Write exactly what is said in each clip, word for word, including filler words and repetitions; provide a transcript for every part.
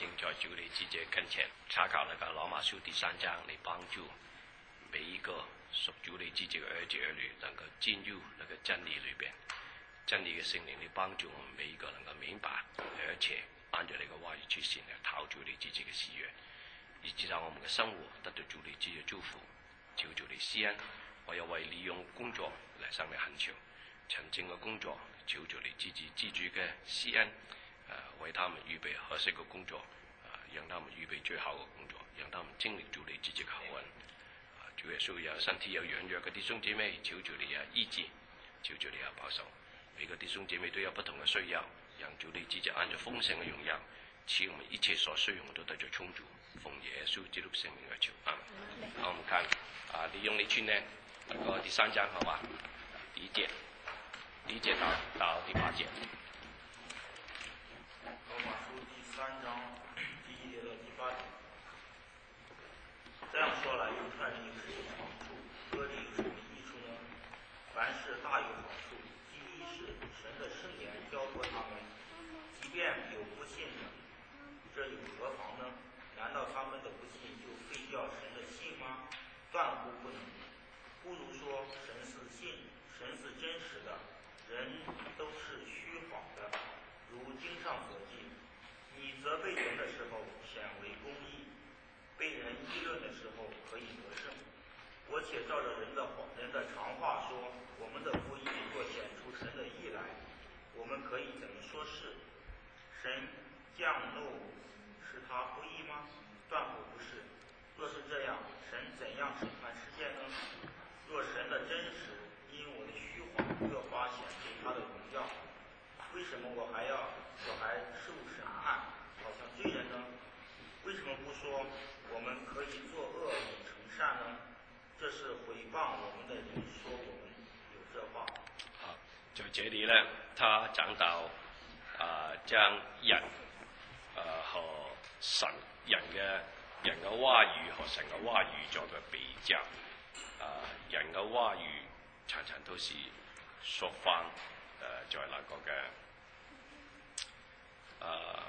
正在主你之者跟前查考那个罗马书第三章，嚟帮助每一个属主你之者嘅儿子儿女能够进入那个真理里边，真理嘅圣灵嚟帮助我们每一个能够明白，而且按照你嘅话语去行，嚟讨主你之者嘅喜悦，以至到我们嘅生活得到主你之者祝福，求主你施恩。我又为利用工作嚟向你恳求，纯正嘅工作，求主你之子之主嘅施恩。呃，为他们预备合适的工作，啊、呃，让他们预备最好的工作，让他们经历主你自己嘅厚恩。啊、呃，主耶稣有身体有軟弱嘅弟兄姐妹，求主你啊醫治，求主你啊保守。每個弟兄姐妹都有不同嘅需要，讓主你自己按照豐盛嘅榮耀，賜我們一切所需用都得到充足。奉耶穌基督聖名而求啊！好，我們看啊，利用你去呢那個第三章，好吧？第一節，第一節到到第八節。 罗马书第三章第一节到第八节，这样说来，犹太人有什么好处？割礼有什么益处呢？凡事大有好处。第一是神的圣言教过他们，即便有不信的，这有何妨呢？难道他们的不信就废掉神的信吗？断乎不能。不如说神是信，神是真实的，人都是虚谎的。如经上所记，你责备人的时候显为公义，被人议论的时候可以得胜。我且照着人的话人的常话说，我们的福音若显出神的义来，我们可以怎么说是？神降怒是他不义吗？断乎不是。若是这样，神怎样审判世界呢？若神的真实因我的虚谎越发显出他的荣耀，为什么我还要我还受审判，好像罪人呢？为什么不说我们可以作恶以成善呢？这是毁谤我们的人说我们有这话。 好，在这里呢，他讲到啊、呃，將人呃和神人嘅人嘅話語和神嘅話語作個比較。啊、呃，人嘅話語常常都是說翻誒在那個嘅。呃，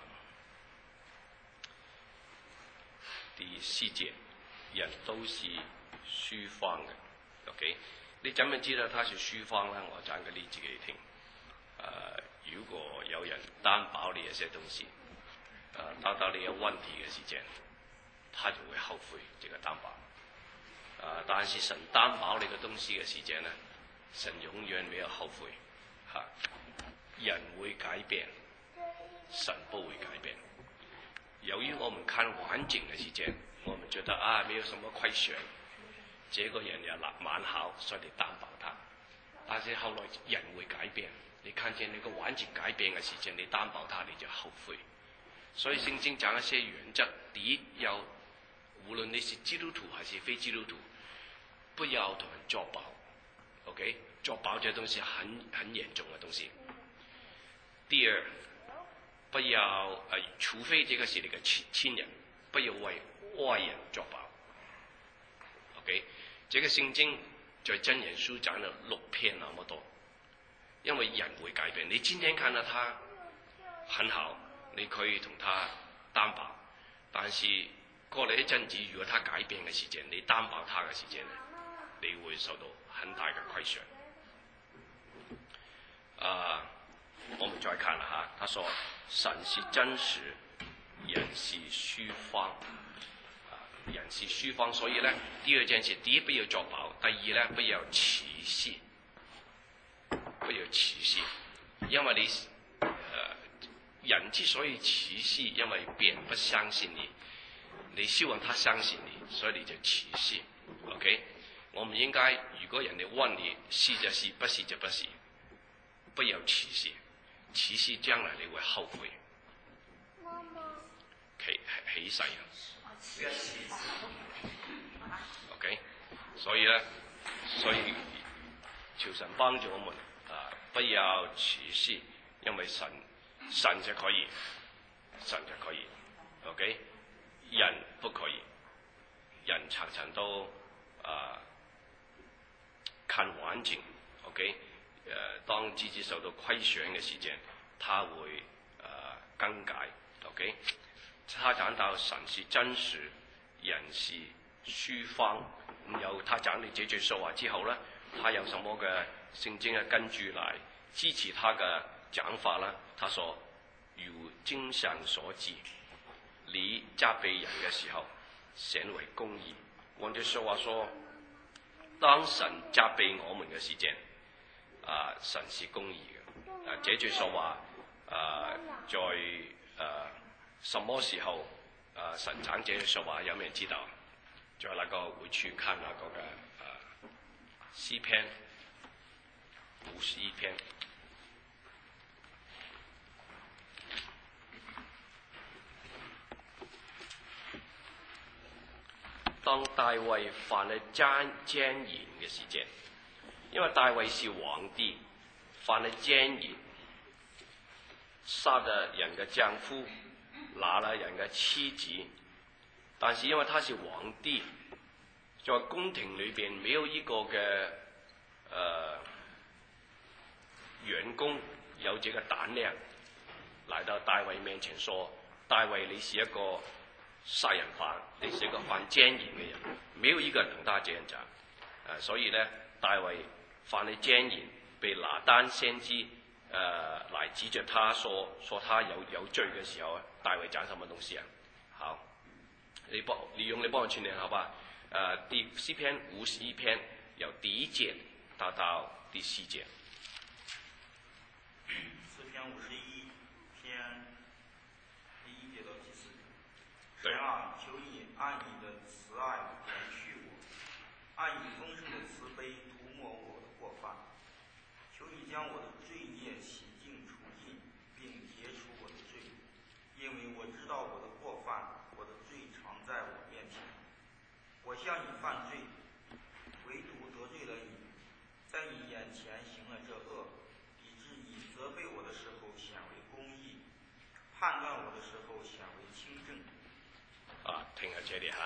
第四節，人都是虛謊嘅。OK， 你怎麼知道他是虛謊呢？我講個例子給你聽。呃，如果有人擔保你一些東西，呃，到到你有問題嘅時間，他就會後悔這個擔保。呃，但是神擔保你嘅東西嘅時間呢，神永遠沒有後悔。嚇、啊，人會改變。神不會改變。由於我們看環境嘅時間，我們覺得啊，沒有什麼虧損，這個人也蠻好，所以你擔保他。但是後來人會改變，你看見你個環境改變嘅時間，你擔保他，你就後悔。所以聖經講一些原則，第一要，無論你是基督徒還是非基督徒，不要同人作保。OK， 作保這東西很很嚴重嘅東西。第二，不要呃，除非這個是你嘅親親人，不要為外人作保。OK， 這個聖經在真言書講了六篇那麼多，因為人會改變。你今天看到他很好，你可以同他擔保，但是過了一陣子，如果他改變嘅時間，你擔保他嘅時間，你會受到很大嘅虧損。啊、呃，我們再看啦哈，他說神是真實，人是虛謊。人是虛謊，所以呢，第二件事，第一不要作保，第二呢，不要歧視，不要歧視，因為你，呃，人之所以歧視，因為別人不相信你，你希望他相信你，所以你就歧視。OK， 我們應該，如果人哋問你是就是，不是就不是，不要歧視，歧視將來你會後悔。起起誓啊！ OK， 所以呢，所以求神幫助我們啊，不要歧視，因為神神就可以，神就可以。OK， 人不可以，人常常都啊看環境。OK， 誒、呃，當自己受到虧損嘅時間，他會啊更改。OK。 他讲到神是真实，人是虚方。有他讲的這句說話之後呢，他有什麼嘅聖經嘅根據來支持他嘅講法呢？他說：如經上所記，你責備人嘅時候，顯為公義。換句說話說，當神責備我們嘅時間，啊，神是公義嘅。啊，這句說話，啊，在啊什麼時候啊神講這句說話，有冇人知道？在那個會處看那個嘅啊詩篇五十一篇。當大衛犯了奸奸言嘅時間，因為大衛是皇帝，犯了奸言，殺了人嘅丈夫，拿了人嘅妻子。但是因為他是皇帝，在宮廷裏邊沒有一個嘅呃員工有這個膽量來到大衛面前說：大衛，你是一個殺人犯，你是一個犯奸言嘅人，沒有一個人同他這樣講。呃，所以呢，大衛犯了奸言，被拿單先知呃來指着他說說他有有罪嘅時候，大衛講什麼東西啊？好。你幫你用你幫我串聯好吧？呃，第詩篇五十一篇由第一節到到第四節。 詩篇五十一篇第一節到第四節。神啊，求你按你的慈愛憐恤我，按你豐盛的慈悲塗抹我的過犯。求你將我的罪孽洗淨除盡，並潔除我的罪，因為我知道我的過犯。在我面前，我向你犯罪，唯独得罪了你，在你眼前行了这恶，以致你责备我的时候显为公義，判斷我的时候显为清正。 啊，停喺這裏嚇，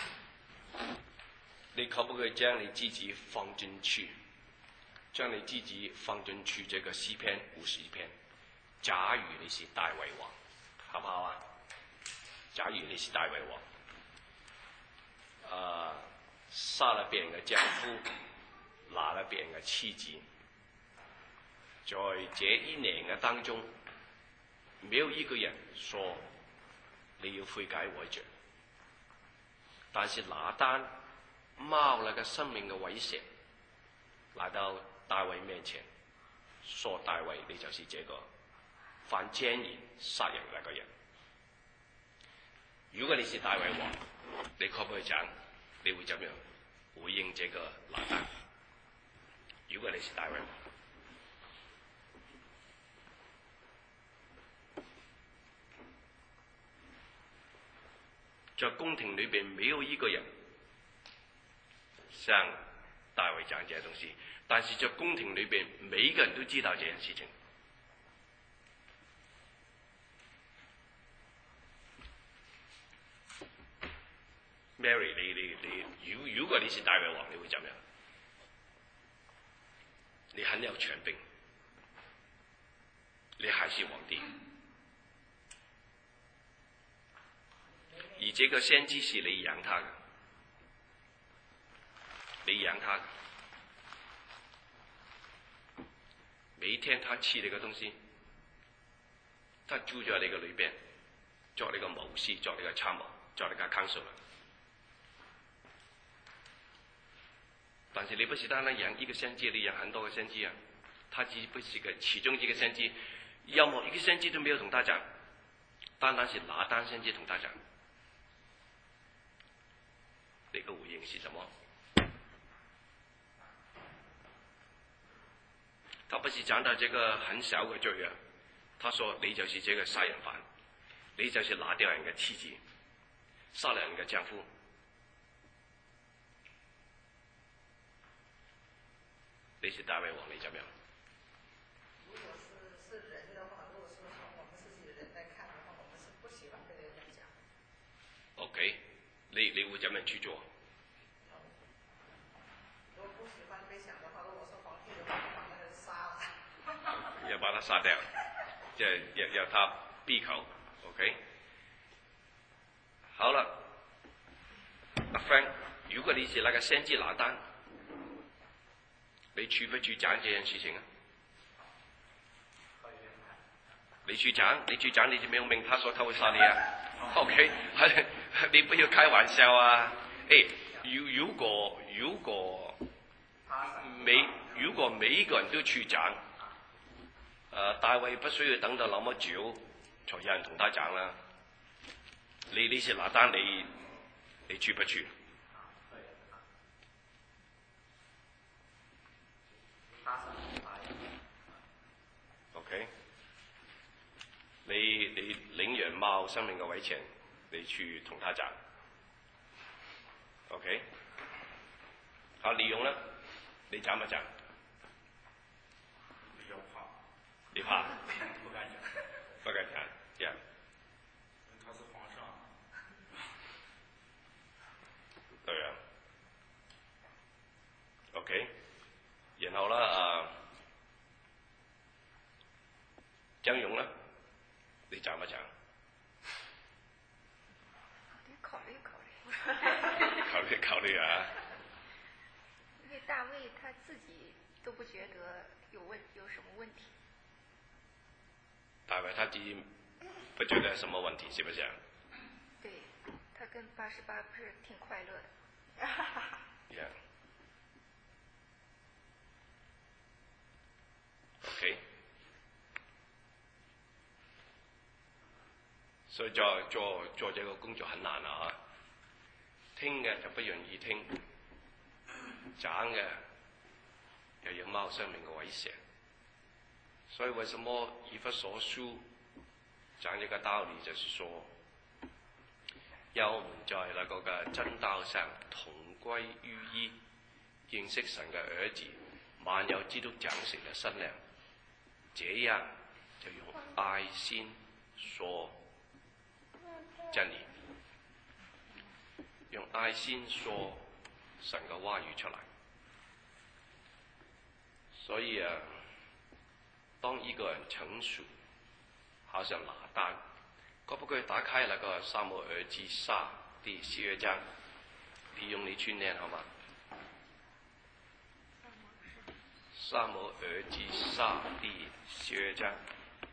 你可不可以將你自己放進去？將你自己放進去這個詩篇五十一篇。假如你是大衛王，好不好啊？假如你是大衛王。啊！殺了別人嘅丈夫，拿了別人嘅妻子，在這一年嘅當中，沒有一個人說你要悔改悔罪，但是拿單冒了個生命嘅威脅，來到大衛面前，說大衛，你就是這個犯奸言殺人嘅那個人。如果你是大衛王，你可唔可以講？你會怎樣回應這個拿單？如果你是大衛王，在宮廷裏邊沒有一個人向大衛講這些東西，但是在宮廷裏邊每一個人都知道這件事情。Mary， 你你你，如如果你是大衛王，你會怎樣？你很有權柄，你還是皇帝，而這個先知是你養他的，你養他的，每一天他吃你個東西，他住在你個裏邊，做你個謀士，做你個參謀，做你個 counselor。但是你不是單單養一個先知，你養很多個先知啊！他只不是個其中一個先知，任何一個先知都沒有同他講，單單是拿單先知同他講。你個回應是什麼？他不是講到這個很小嘅罪啊，他說你就是這個殺人犯，你就是拿掉人嘅妻子，殺了人嘅丈夫。你是大衛王，你怎麼樣？ 如果是是人的話，如果是從我們自己的人來看的話，我們是不喜歡被人家講。 OK，你你會怎樣去做？ 如果不喜歡被講的話，如果是皇帝的話，把那個人殺了。 要把他殺掉，即係要要他閉口。OK， 好了，阿 Frank， 如果你是那个先知拿單，你去不去講這件事情啊？你去講，你去講，你就明明他說他會殺你啊 ？OK， 你不要開玩笑啊！誒，如如果如果每如果每一個人都去講，呃，大衛不需要等到那麼久，才有人同他講啦。你你是拿單，你你去不去？ OK， 你你領羊貓生命嘅危險，你去同他講。OK， 好，李勇呢？你講唔講？ 比較怕。 你怕？ 不敢講。 不敢講，呀。 他是皇上。 對啊。OK， 然後啦啊。 張勇呢？你講唔講？ 得考慮考慮。 考慮考慮啊！ 因為大衛他自己都不覺得有問有什麼問題。 大衛他自己不覺得有什麼問題，是不是？ 對，他跟八十八不是挺快樂的。 yeah. OK。 所以做做做這個工作很難啊！聽嘅就不容易聽，講嘅又有冒生命嘅危險。所以為什麼以弗所書講這個道理，就是說，要我們在那個嘅真道上同歸於一，認識神嘅兒子，滿有基督長成嘅身量，這樣就用愛心說。 真理，用愛心說神嘅話語出來。所以啊，當一個人成熟，好像拿單，可不可以打開那個撒母耳記下第十二章，利用你去念好嗎？撒母耳記下第十二章。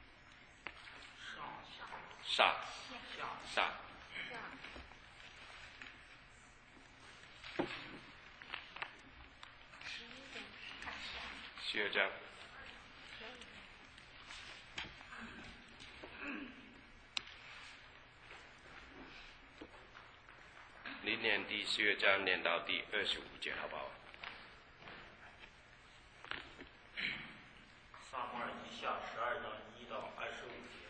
下。 下，十二章，你念第十二章念到第二十五節，好不好？ 撒母耳記下十二章一到二十五節。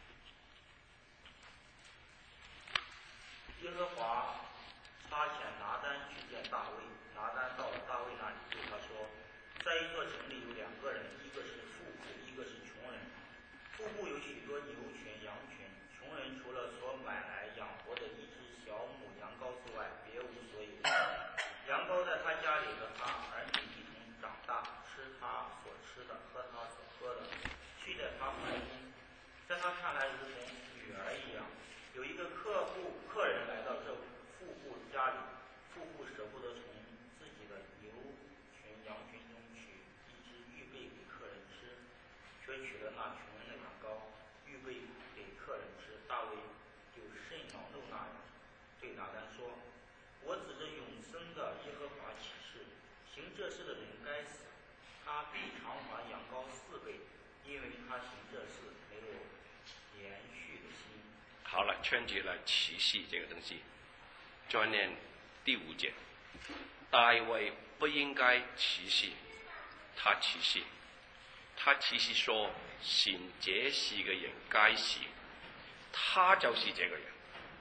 耶和华差遣拿单去见大卫，拿单到了大卫那里，对他说：“在一座城里有两个人，一个是富户，一个是穷人。富户有许多牛群、羊群，穷人除了所买来养活的一只小母羊羔之外，别无所有。羊羔在他家里和他儿女一同长大，吃他所吃的，喝他所喝的，睡在他怀中，在他看来如同女儿一样。” 有一个客户客人来到这富户家里，富户舍不得从自己的牛群、羊群中取一只预备给客人吃，却取了那穷人的羊羔，预备给客人吃。大卫就甚恼怒那人，对拿单说：“我指着永生的耶和华起誓，行这事的人该死，他必偿还羊羔四倍，因为他行这事没有连续的心。” 好了，圈起了奇戲這個東西。再念第五節，大衛不應該奇戲，他奇戲，他奇戲說行這事嘅人該死，他就是這個人，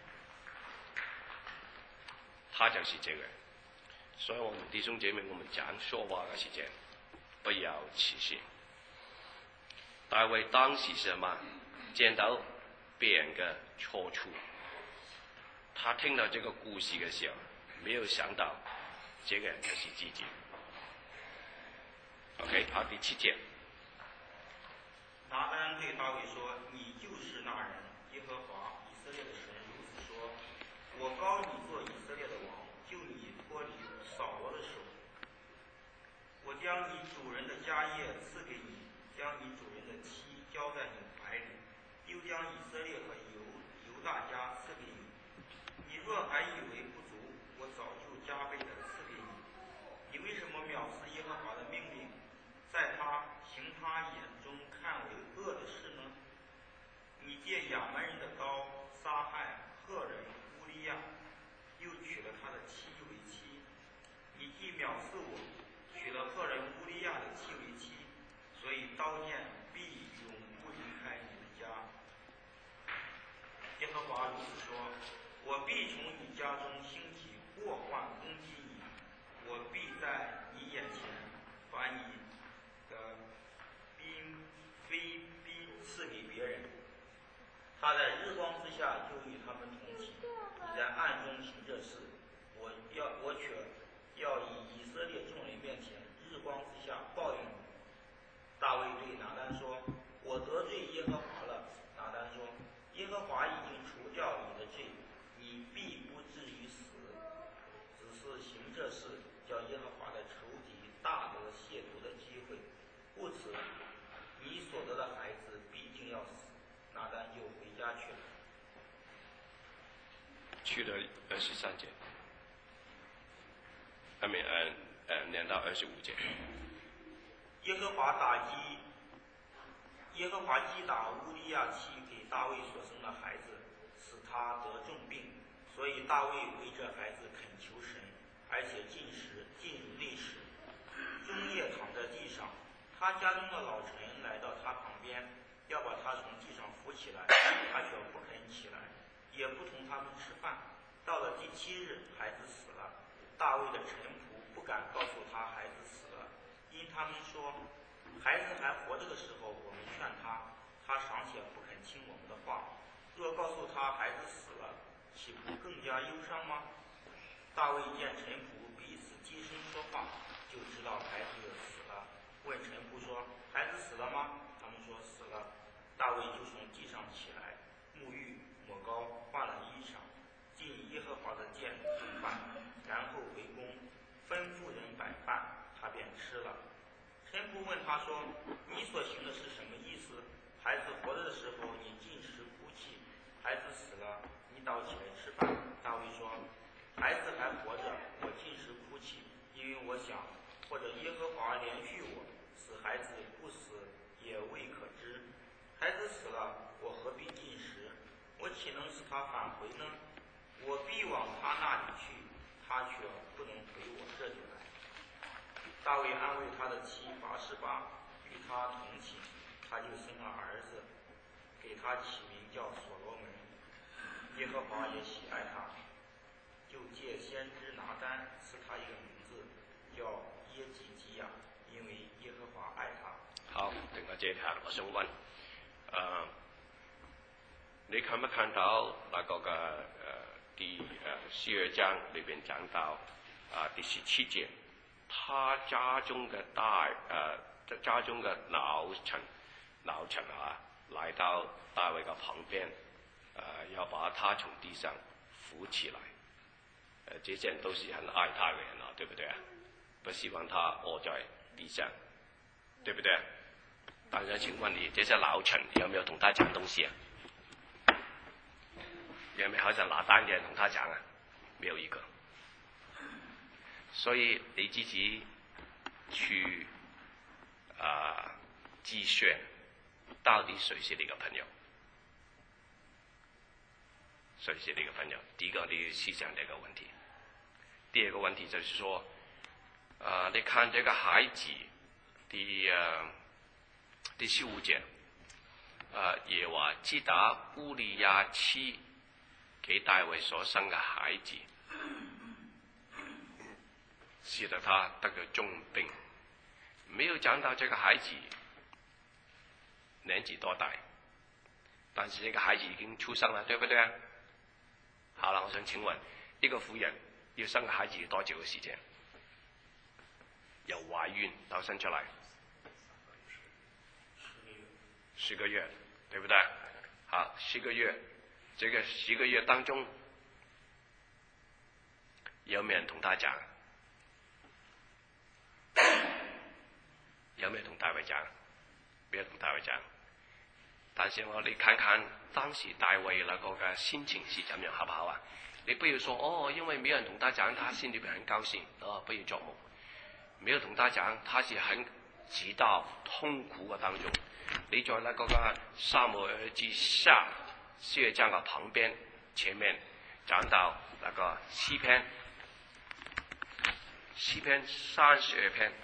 他就是這個人。所以我們弟兄姐妹，我們講說話嘅時間不要奇戲。大衛當時是什麼？見到別人嘅錯處，他聽到這個故事嘅時候，沒有想到這個人就是自己。OK， 好，第七節。 拿單對大衛說：“你就是那人。耶和華以色列的神如此說： 将你主人的家业赐给你，将你主人的妻交在你怀里，又将以色列和犹犹大家赐给你。你若还以为不足，我早就加倍的赐给你。你为什么藐视耶和华的命令，在他行他眼中看为恶的事呢？你借亚门人的刀杀害赫人乌利亚，又娶了他的妻为妻。你既藐视我，娶了赫人乌利亚的妻为妻，所以刀剑必永不离开你的家。耶和华如此说：我必从你家中兴起祸患攻击你，我必在你眼前把你的兵非逼赐给别人。他在日光之下就与他们同行，你在暗中行这事，我要我却要以以色列众人面前日光之下报应你。大卫对拿单说：我得罪耶和华了。拿单说：耶和华已经除掉你的罪，你必不至于死，只是行这事，叫耶和华的仇敌大得亵渎的机会。故此，你所得的孩子必定要死。拿单就回家去了。 去了二十三节，后面呃呃念到二十五节。 耶和华打击，耶和华击打乌利亚妻给大卫所生的孩子，使他得重病，所以大卫为这孩子恳求神，而且进食进入内室，终夜躺在地上。他家中的老臣来到他旁边，要把他从地上扶起来，他却不肯起来，也不同他们吃饭。到了第七日，孩子死了。大卫的臣仆不敢告诉他孩子死了，因他们说，孩子还活着的时候，我们劝他，他尚且不肯听我们的话。若告诉他孩子死了，岂不更加忧伤吗？大卫见臣仆彼此低声说话，就知道孩子死了，问臣仆说：孩子死了吗？他们说死了。大卫就从地上起来，沐浴抹膏，换了衣裳，进耶和华的殿用饭，然后回宫，吩咐人摆饭，他便吃了。臣仆问他说：你所行的是什么意思？孩子活着的时候，你进食哭泣；孩子死了，你倒起来吃饭。大卫说：孩子还活着，我进食哭泣，因为我想，或者耶和华怜恤我，使孩子不死也未可知。孩子死了，我何必进食？我岂能使他返回呢？我必往他那里去，他却不能回我这里来。大卫安慰他的妻拔示巴，与他同寝，他就生了儿子，给他起名叫所罗门。耶和华也喜爱他，就借先知拿单赐他一个名字，叫耶基基亚，因为耶和华爱他。 好，等我接下來我想問，呃，你看沒看到那個嘅呃第呃十二章裏邊講到啊、呃、第十七節，他家中嘅大呃家中嘅老臣老臣啊，來到大衛嘅旁邊，呃要把他從地上扶起來。呃這些人都是很愛他的人啊，對不對啊？不希望他臥在地上，對不對？但是請問你，這些老臣有沒有同他講東西啊？有沒有好像拿單嘅人同他講啊？沒有一個。所以你自己去啊計算，到底誰是你的朋友？誰是你的朋友？第一個你要思想這個問題。第二個問題就是說，啊，你看這個孩子，第呃第十五節，啊，耶和華擊打烏利亞妻給大衛所生的孩子，使得他得了重病。沒有講到這個孩子年紀多大，但是這個孩子已經出生了，對不對啊？好了，我想請問，一個婦人要生個孩子要多久嘅時間？由懷孕到生出來，十個月，對不對？好，十個月，這個十個月當中，有沒有人同他講？ 有没有同大卫讲？没有同大卫讲。但是我你看看当时大卫那个嘅心情是怎样，好不好啊？你不要说哦，因为没有人同他讲，他心里面很高兴哦，不要做梦。没有同他讲，他是很知道痛苦嘅当中。你在那个嘅撒母耳記下四章嘅旁邊前面講到那個詩篇，詩篇三十二篇，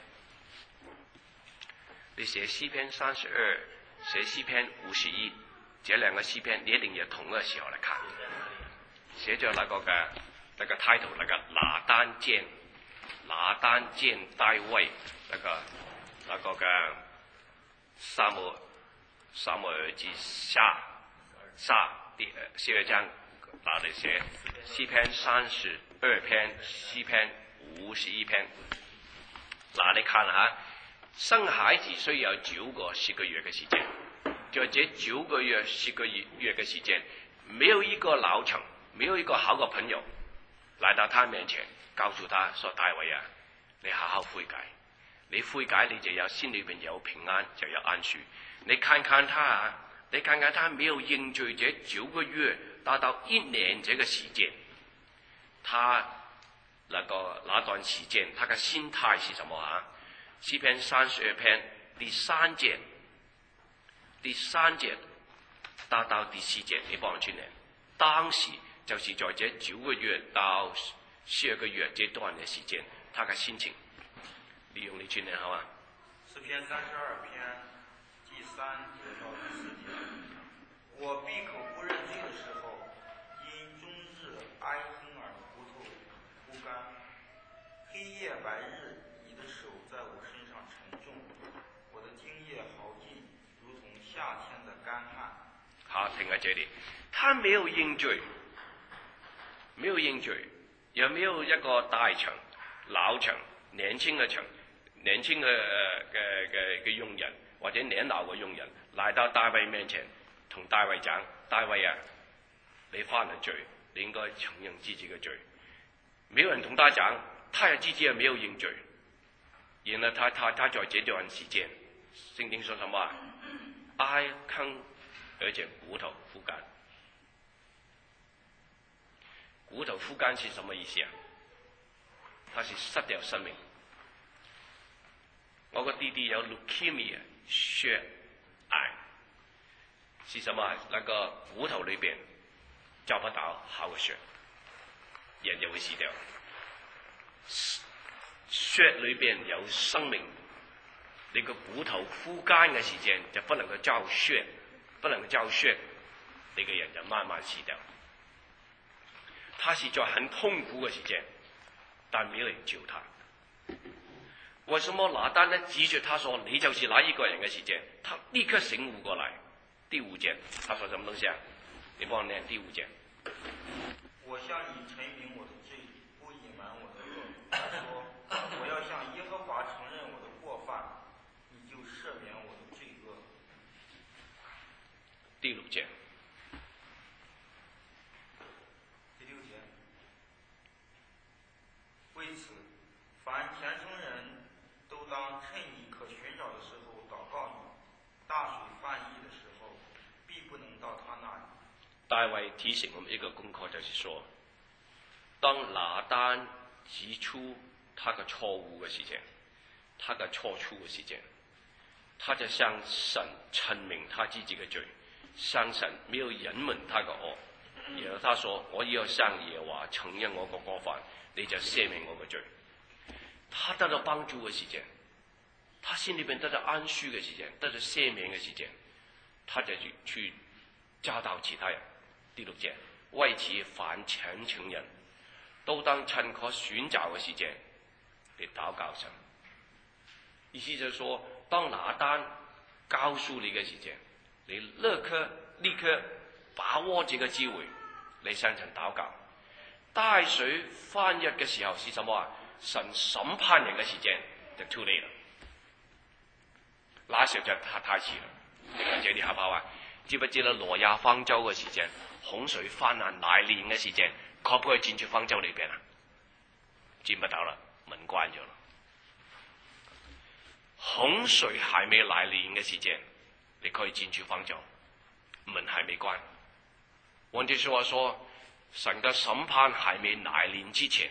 你寫詩篇三十二，寫詩篇五十一，這兩個詩篇你一定要同一個時候嚟看。寫咗那個嘅那個 title， 那個拿單見拿單見大衛，那個那個嘅撒母撒母耳記下下第四二章拿嚟寫詩篇三十二篇，詩篇五十一篇。嗱，你看下，生孩子需要九個十個月嘅時間，在這九個月十個月嘅時間，沒有一個老成，沒有一個好嘅朋友來到他面前，告訴他說：大衛啊，你好好悔改。你悔改，你就有心裏邊有平安，就有安舒。你看看他啊，你看看他沒有認罪這九個月，達到一年這個時間，他那個那段時間，他嘅心態是什麼啊？詩篇三十二篇第三節，第三節達到第四節，你幫我串嚟。當時就是在這九個月到十二個月這段嘅時間，他嘅心情。利用你去年好吗？ 诗篇三十二篇第三节到第四节，我闭口不认罪的时候，因终日哀哼而骨头枯干，黑夜白日，你的手在我身上沉重，我的精液耗尽，如同夏天的干旱。 好，停在这里。他没有認罪，沒有認罪，也沒有一個大城、老城、年輕嘅城。年輕嘅嘅嘅嘅傭人或者年老嘅傭人來到大衛面前，同大衛講：大衛啊，你犯了罪，你應該承認自己嘅罪。沒有人同他講，他也自己也沒有認罪。然後他他他在這段時間，聖經說什麼啊？哀坑而且骨頭枯乾。骨頭枯乾是什麼意思啊？他是失掉生命。我個弟弟有 leukemia 血癌，是什麼？那個骨頭裏邊找不到好嘅血，人就會死掉。血裏邊有生命，你個骨頭枯乾嘅時間就不能夠造血，不能夠造血，你個人就慢慢死掉。他是在很痛苦嘅時間，但沒有人救他。為什麼拿單呢指着他說你就是那一個人嘅時間，他立刻醒悟過來。第五節，他說什麼東西啊？你幫我念第五節。 我向你陳明我的罪，不隱瞞我的惡。說我要向耶和華承認我的過犯，你就赦免我的罪惡。 第六節。 第六節。為此，凡虔誠人都當趁你可尋找的時候禱告你，大水泛溢的時候，必不能到他那裡。 大衛提醒我們一個功課，就是說，當拿單指出他嘅錯誤嘅時間，他嘅錯處嘅時間，他就向神陳明他自己嘅罪，向神沒有隱瞞他嘅惡，然後他說：我要向耶和華承認我個過犯，你就赦免我嘅罪。他得到幫助嘅時間，他心裏邊得到安舒嘅時間，得到赦免嘅時間，他就去去教導其他人。第六節，為此凡虔誠人都當趁可選擇嘅時間嚟禱告神。意思就是說，當拿單告訴你嘅時間，你立刻立刻把握這個機會嚟向神禱告。大水泛溢嘅時候是什麼啊？神審判人嘅時間就 too late 啦，那時候就太太遲啦。你看這裡好不好啊？知不知道挪亞方舟嘅時間，洪水泛濫來臨嘅時間，可唔可以進去方舟裏邊啊？進不到啦，門關咗啦。 洪水还没来臨嘅時間，你可以進去方舟，門還沒關。換句話說，神嘅審判還沒來臨之前，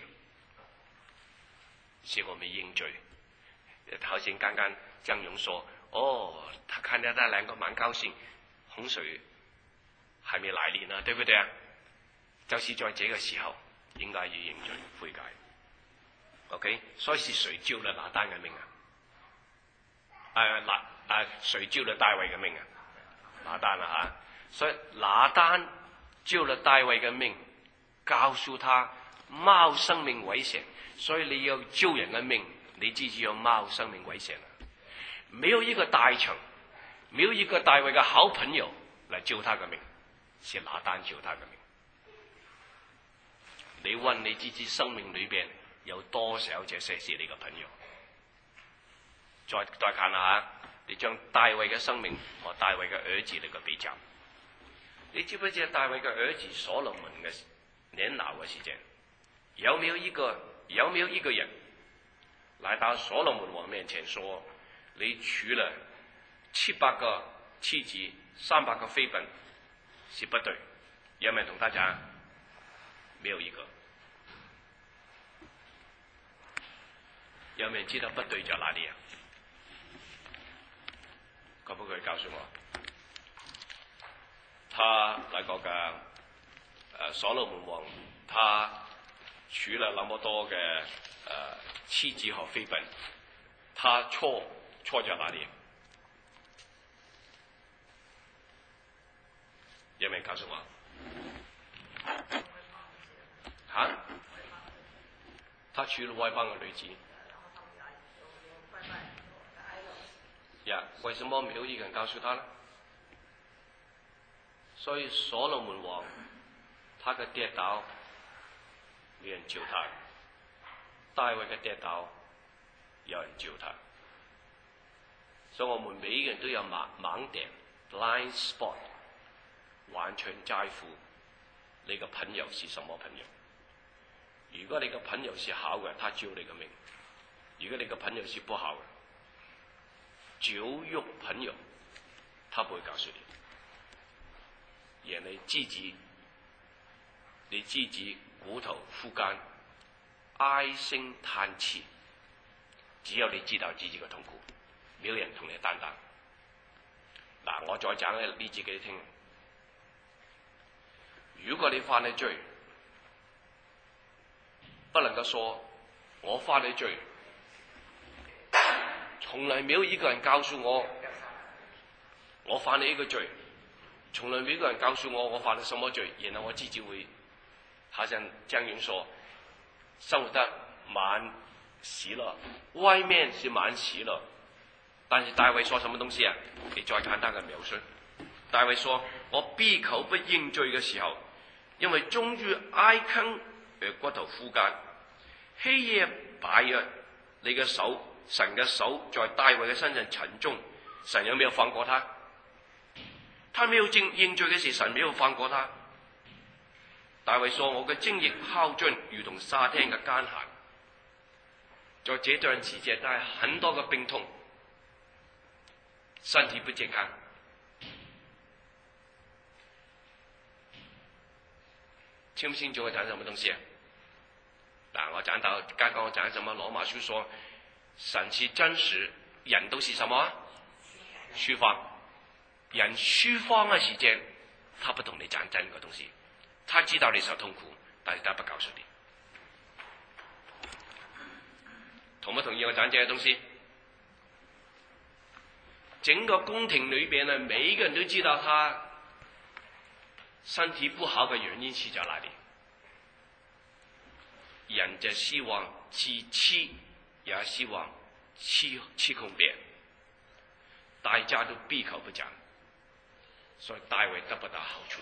是我們認罪。頭先剛剛江勇說，哦，他看到他兩個蠻高興，洪水還沒來臨啊，對不對啊？就是在這個時候，應該要認罪悔改。OK， 所以是誰救了拿單嘅命啊？誒拿誒誰救了大衛嘅命啊？拿單啊嚇！所以拿單救了大衛嘅命，告訴他冒生命危險，所以你要救人嘅命，你自己要冒生命危險啊！沒有一個大臣，沒有一個大衛嘅好朋友來救他嘅命，是拿單救他嘅命。你問你自己生命裏邊有多少這些是你嘅朋友？再再看下，你將大衛嘅生命和大衛嘅兒子嚟個比較，你知不知大衛嘅兒子所羅門嘅年老嘅時間，有沒有一個有沒有一個人來到所羅門王面前說，你娶了七百個妻子，三百個妃嬪是不對？有沒有同大家？沒有一個。有沒有知道不對在哪裡啊？可不可以告訴我？他那個嘅誒所羅門王，他娶了那麼多嘅誒、呃、妻子和妃嬪，他錯錯在哪裡？有沒有告訴我？啊？他娶了外邦嘅女子。呀、yeah, 為什麼沒有一個人告訴他呢？所以所羅門王他嘅跌倒，沒人救他；大衛嘅跌倒，有人救他。所以我們每一個人都有盲盲點 （blind spot），完全在乎你嘅朋友是什麼朋友。如果你嘅朋友是好嘅，他救你嘅命；如果你嘅朋友是不好嘅，酒肉朋友，他不會告訴你，而你自己，你自己骨頭枯乾，唉聲嘆氣，只有你知道自己嘅痛苦，沒有人同你擔當。嗱，我再講一個例子給你聽。如果你犯了罪，不能夠說我犯了罪，從來沒有一個人告訴我我犯了一個罪，從來沒有一個人告訴我我犯了什麼罪，然後我自己會好像江雲說生活得蠻喜樂，外面是蠻喜樂，但是大衛說什麼東西啊？你再看他嘅描述，大衛說我閉口不認罪嘅時候，因為終於哀坑而骨頭枯乾，黑夜白日你嘅手，神嘅手在大衛嘅身上沉重，神有沒有放過他？他沒有認認罪嘅時，神沒有放過他。大衛說：我嘅精液耗盡，如同沙聽嘅乾旱。在這段時間，帶很多嘅病痛，身體不健康。清唔清楚我講什麼東西啊？嗱，我講到剛剛我講什麼？羅馬書說。神是真實，人都是什麼？虛謊。人虛謊嘅時間，他不同你講真嘅東西，他知道你受痛苦，但是他不告訴你。同不同意我講這些東西？整個宮廷裏邊呢，每一個人都知道他身體不好嘅原因是在哪裡。人就希望自欺。也希望欺欺控別人，大家都閉口不講，所以大衛得不到好處。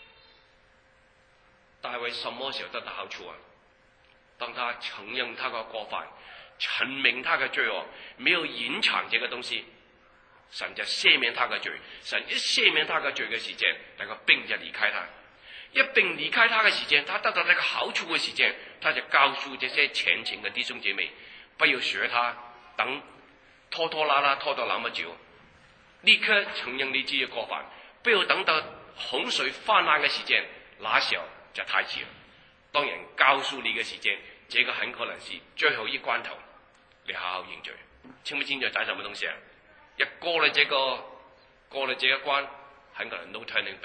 大衛什麼時候得到好處啊？當他承認他嘅過犯，陳明他嘅罪惡，沒有隱藏這個東西，神就赦免他嘅罪。神一赦免他嘅罪嘅時間，那個兵就離開他。一兵離開他嘅時間，他得到那個好處嘅時間，他就告訴這些虔誠嘅弟兄姐妹。不要學他，等拖拖拉拉拖到那麼久，立刻承認你自己過犯，不要等到洪水泛濫嘅時間，那時候就太遲了。當人告訴你嘅時間，這個很可能是最後一關頭，你好好認罪。清不清楚講什麼東西啊？一過了這個過了這個關，很可能 no turning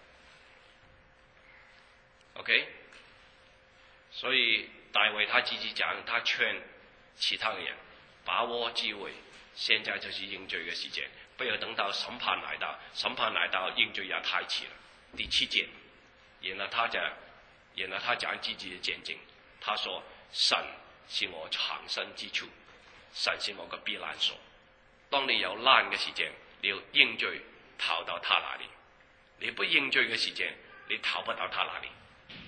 back。OK， 所以大衛他自己講，他勸其他嘅人把握機會，現在就是認罪嘅時間，不要等到審判來到，審判來到認罪也太遲了。第七節，然後他就，然後他講自己嘅見證，他說：神是我藏身之處，神是我嘅避難所。當你有難嘅時間，你要認罪，逃到他那裡；你不認罪嘅時間，你逃不到他那裡。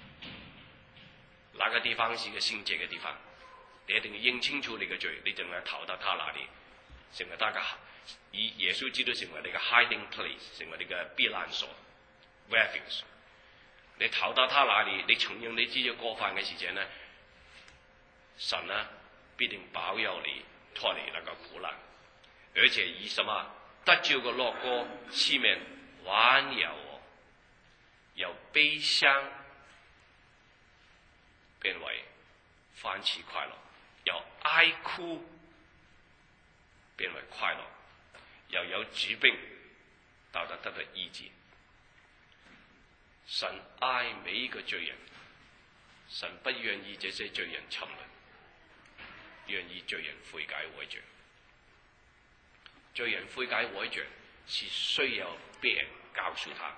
那個地方是個聖潔嘅地方，你一定要認清楚你嘅罪，你就能逃到他那裡，成為他嘅以耶穌基督成為你嘅 hiding place， 成為你嘅避難所 refuge。你逃到他那裡，你承認你自己過犯嘅時間呢，神呢必定保佑你脫離那個苦難，而且以什麼得救嘅樂歌詩面還有由悲傷變為歡喜快樂，由哀哭變為快樂，又有疾病到達得到醫治。神愛每一個罪人，神不願意這些罪人沉淪，願意罪人悔改悔罪。罪人悔改悔罪是需要別人告訴他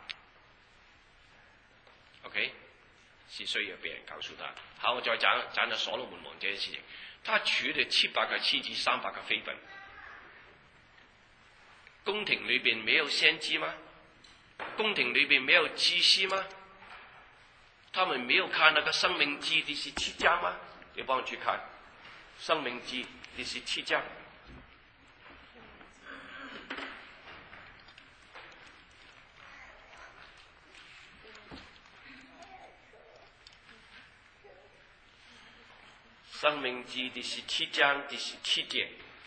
，OK， 是需要別人告訴他。好，我再講講咗所羅門王這件事情，他娶了七百個妻子，三百個妃嬪。宮廷裏邊沒有先知嗎？宮廷裏邊沒有祭司嗎？他們沒有看那個申命記第十七章嗎？你幫我去看申命記第十七章。申命記第十七章第十七節。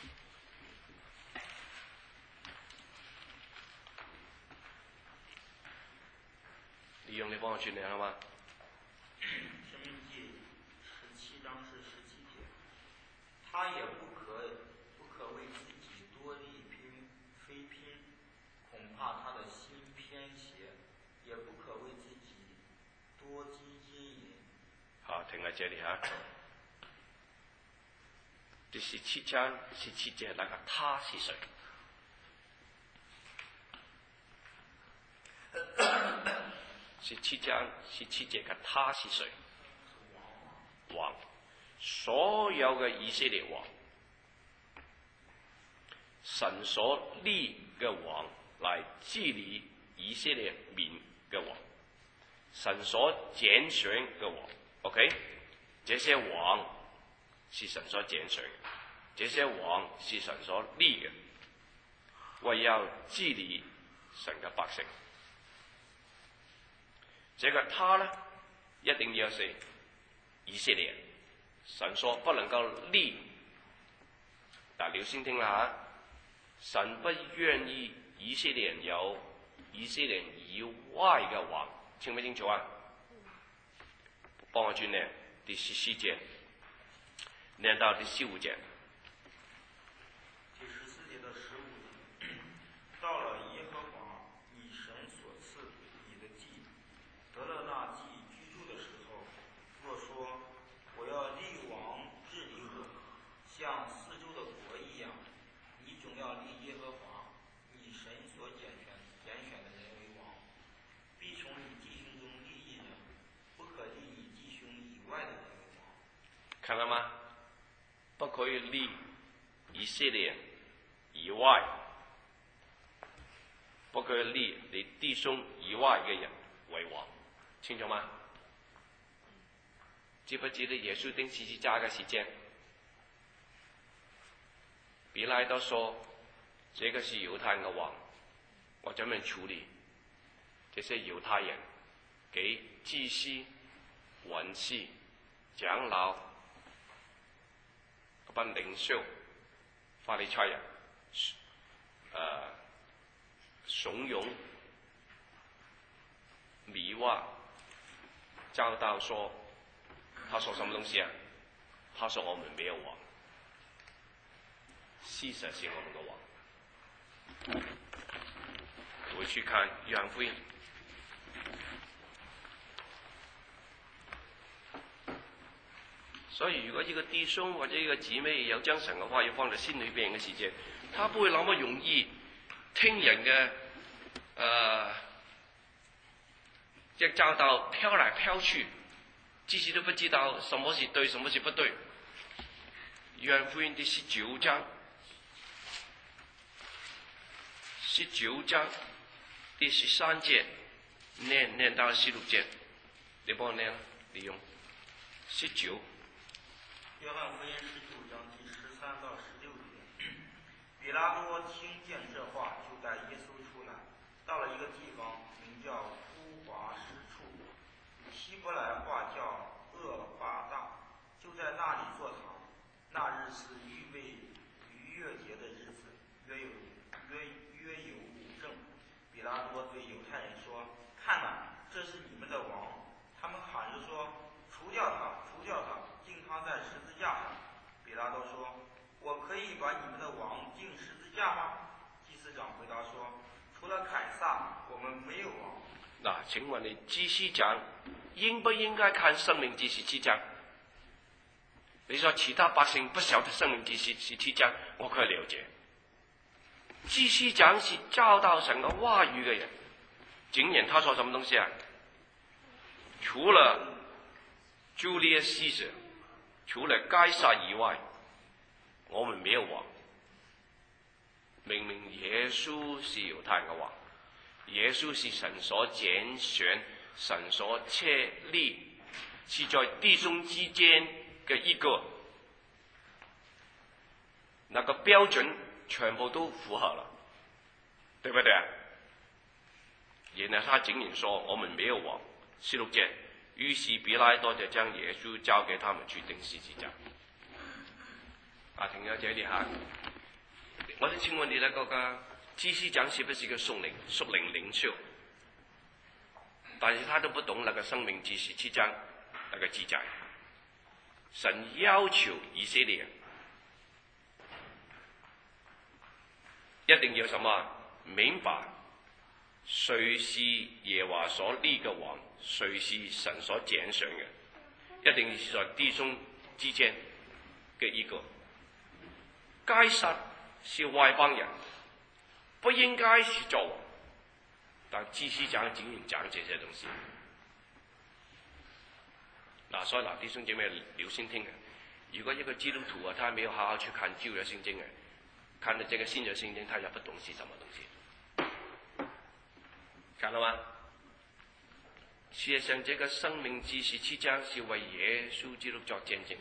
利用你幫我轉嚟好嗎？ 申命記十七章是十七節，他也不可不可為自己多立嫔妃嫔，恐怕他的心偏邪，也不可為自己多積陰淫。 好，停喺這裡哈。第十七章十七節那個他是誰？十七章十七節嘅他是誰？王，所有嘅以色列王，神所立嘅王來治理以色列民嘅王，神所揀選嘅王 ，OK？ 這些王是神所揀選嘅，這些王是神所立嘅，為要治理神嘅百姓。這個他呢，一定要是以色列人。神說不能夠立，但你要先聽啦嚇。神不願意以色列人有以色列人以外嘅王，清唔清楚啊？幫我轉念第十四節，念到第十五節。 第十四節的十五節，到了耶和華你神所賜你的地，得了那地居住的時候，若說我要立王治理我，像四周的國一樣，你總要立耶和華你神所揀選揀選的人為王，必從你弟兄中立一人，不可立你弟兄以外的人為王。 看到嗎？不可以立以色列人以外，不可以立你弟兄以外嘅人為王，清楚嗎？記不記得耶穌釘十字架嘅時間？彼拉多說：這個是猶太人嘅王，我怎麼處理這些猶太人給祭司、文士、長老嗰班領袖、法利賽人呃怂恿、迷惑、教导说，他说什么东西啊？他说我们没有王，事实是我们的王。回去看约翰福音。所以，如果一個弟兄或者一個姊妹有將神嘅話要放在心裏邊嘅時間，他不會那麼容易聽人嘅誒即係教導飄來飄去，自己都不知道什麼是對，什麼是不對。約翰福音第十九章，十九章第十三節，念念到十六節，你幫我念，你用十九。 约翰福音十九章第十三到十六节，比拉多听见这话，就带耶稣出来，到了一个地方，名叫乌华石处，希伯来话叫厄巴大，就在那里坐堂。那日是预备逾越节的日子，约有约约有五正。比拉多对犹太人说：“看哪，这是你们的王。”他们喊着说：“除掉他，除掉他！”钉他在十字架上。比拉多说：“我可以把你们的王钉十字架吗？”祭司长回答说：“除了凯撒，我们没有王。” 嗱，請問你祭司長應不應該看申命記十七章？你說其他百姓不曉得申命記十七章，我可以了解。祭司長是教導神嘅話語嘅人，竟然他說什麼東西啊？除了Julius Caesar，除了該撒以外，我們沒有王。明明耶穌是猶太人嘅王，耶穌是神所揀選、神所設立，是在弟兄之間嘅一個，那個標準全部都符合了，對不對啊？然後他竟然說我們沒有王，十六節。於是比拉多就將耶穌交給他們去釘十字架。啊，停咗這裡下，我想請問你咧，嗰個祭司長是不是個屬靈屬靈領袖？但是他都不懂那個申命記十七章那個記載。神要求以色列一定要什麼？明白誰是耶和華所立嘅王，誰是神所揀選嘅，一定是在弟兄之間嘅一個。該撒是外邦人，不應該是做王，但祭司長竟然講這些東西。嗱，所以嗱，弟兄姐妹留心聽嘅。如果一個基督徒啊，他沒有好好去看舊約聖經嘅，看到這個新約聖經，他也不懂是什麼東西。看到嗎？事實上，這個申命記十七章是為耶穌基督作見證。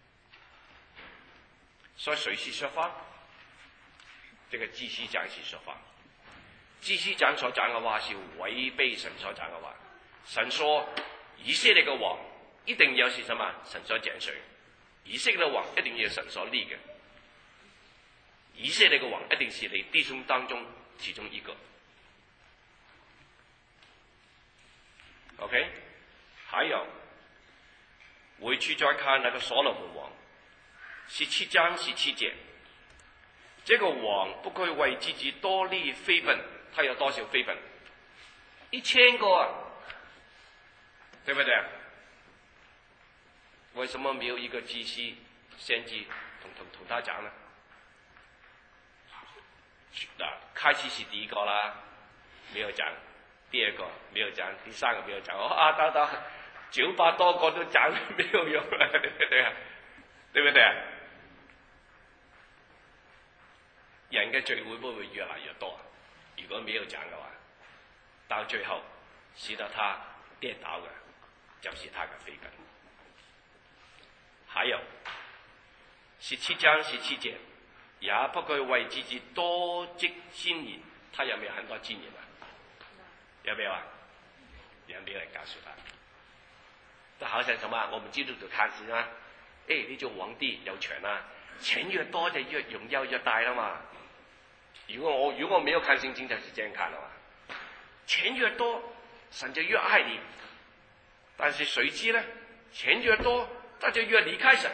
所以誰是說謊？這個祭司長是說謊。祭司長所講嘅話是違背神所講嘅話。神說以色列嘅王一定要是什麼？神所揀選。以色列嘅王一定要神所立嘅。以色列嘅王一定是你弟兄當中其中一個。OK， 還有回去再看那個所羅門王，十七章十七節，這個王不可以為自己多立妃嬪，他有多少妃嬪？一千個啊，對不對？為什麼沒有一個祭司先知同同同他講呢？嗱，開始是第一個啦，沒有講。第二個沒有講，第三個沒有講，啊，到到九百多個都講沒有用了，對不對啊？對不對啊？人嘅罪會不會越來越多？如果沒有講嘅話，到最後使得他跌倒嘅，就是他嘅妃嬪。還有十七章十七節，也不可以為自己多積金銀，他有沒有很多金銀啊？有沒有啊？有沒有人告訴他？就好像什麼？我們基督徒看事啊，誒，你做皇帝有權啊，錢越多就越榮耀越大啦嘛。 如果我如果没有看圣经，就是这样看的嘛。钱越多，神就越爱你。但是谁知呢？钱越多，他就越离开神。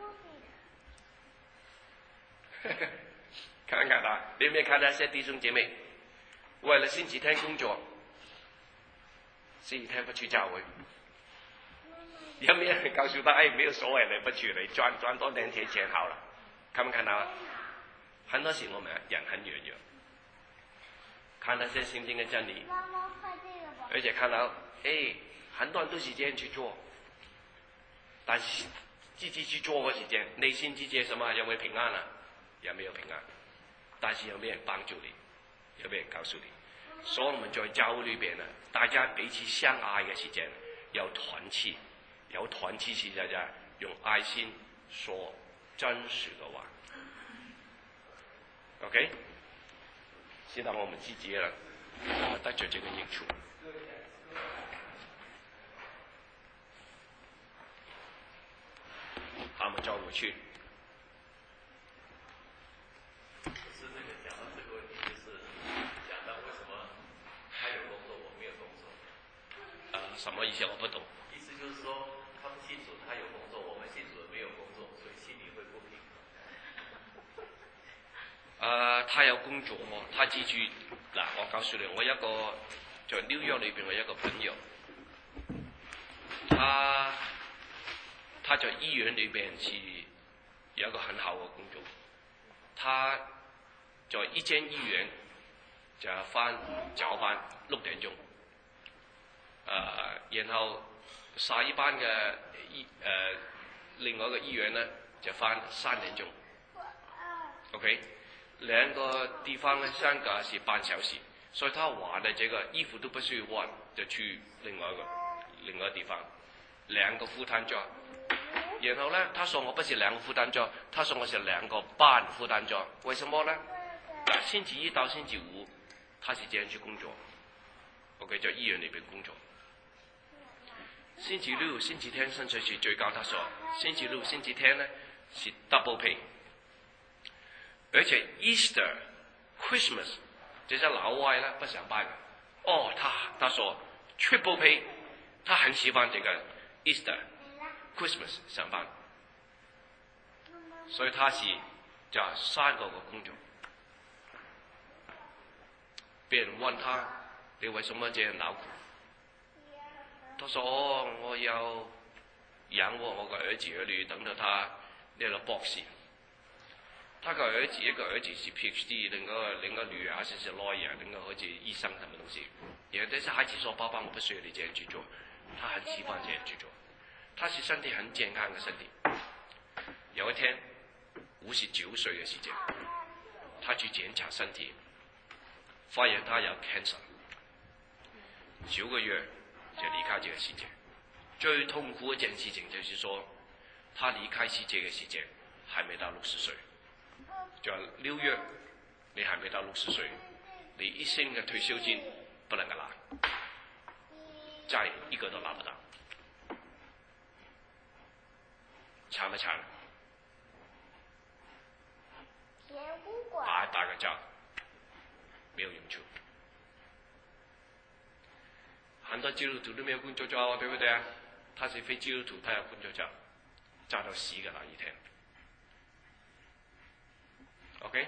看看他，你有没有看到一些弟兄姐妹为了星期天工作，星期天不去教会？有没有人告诉他，哎，没有所谓的，不去了，赚赚多点钱钱好了？看没看到啊？很多时我们人很软弱，看那些圣经的真理，而且看到，哎，很多人都是这样去做，但是自己去做的时间，内心之间什么有没有平安啊？有没有平安？但是有没有人帮助你？有没有人告诉你？所以我们在教会裏邊呢，大家彼此相愛嘅時間有團契，有團契是大家用愛心說真實嘅話。OK， 現在我們自己了，得着這個益處。好，我們再回去。 是这个讲到这个问题，就是讲到为什么他有工作，我没有工作。 呃，什么意思？我不懂。 意思就是说，他们信主他有工作，我们信主没有工作，所以心里会不平衡。 呃，他有工作，他自己嗱，我告訴你，我一個在紐約裏邊，我一個朋友，他他在醫院裏邊是有一個很好嘅工作，他在一間醫院就翻早班六點鐘，呃，然後下一班嘅醫呃另外一個醫院呢就翻三點鐘 ，OK。兩個地方呢相隔是半小時，所以他話的這個衣服都不需要換，就去另外一個另外一個地方，兩個 full time job。然後呢，他說我不是兩個 full time job，他說我是兩個半 full time job。為什麼呢？星期一到星期五，他是這樣去工作 ，OK， 在醫院裏邊工作。星期六、星期天薪水是最高，他說星期六、星期天呢是 double pay。而且 Easter、Christmas 這些老外呢不上班的，哦，他他說 triple pay， 他很喜歡這個 Easter、Christmas 上班，所以他是就三個個工作。別人問他你為什麼這樣勞苦？他說哦，我要養活我個兒子兒女，等到他念了博士。他個兒子一個兒子是 PhD， 另個另個女兒是 lawyer， 另個好似醫生什麼東西。然後這些孩子說：爸爸，我不需要你這樣去做。他很喜歡這樣去做。他是身體很健康嘅身體。有一天，五十九歲嘅時間，他去檢查身體，發現他有 cancer， 九個月就離開這個世界。最痛苦一件事情就是說，他離開世界嘅時間還沒到六十歲。在紐約，你還未到六十歲，你一生嘅退休金不能夠拿，再一個都拿不到，慘不慘？打打個仗，沒有用處。很多基督徒都沒有工作做，對不對啊？他是非基督徒，他有工作做，揸到死㗎啦一天。OK，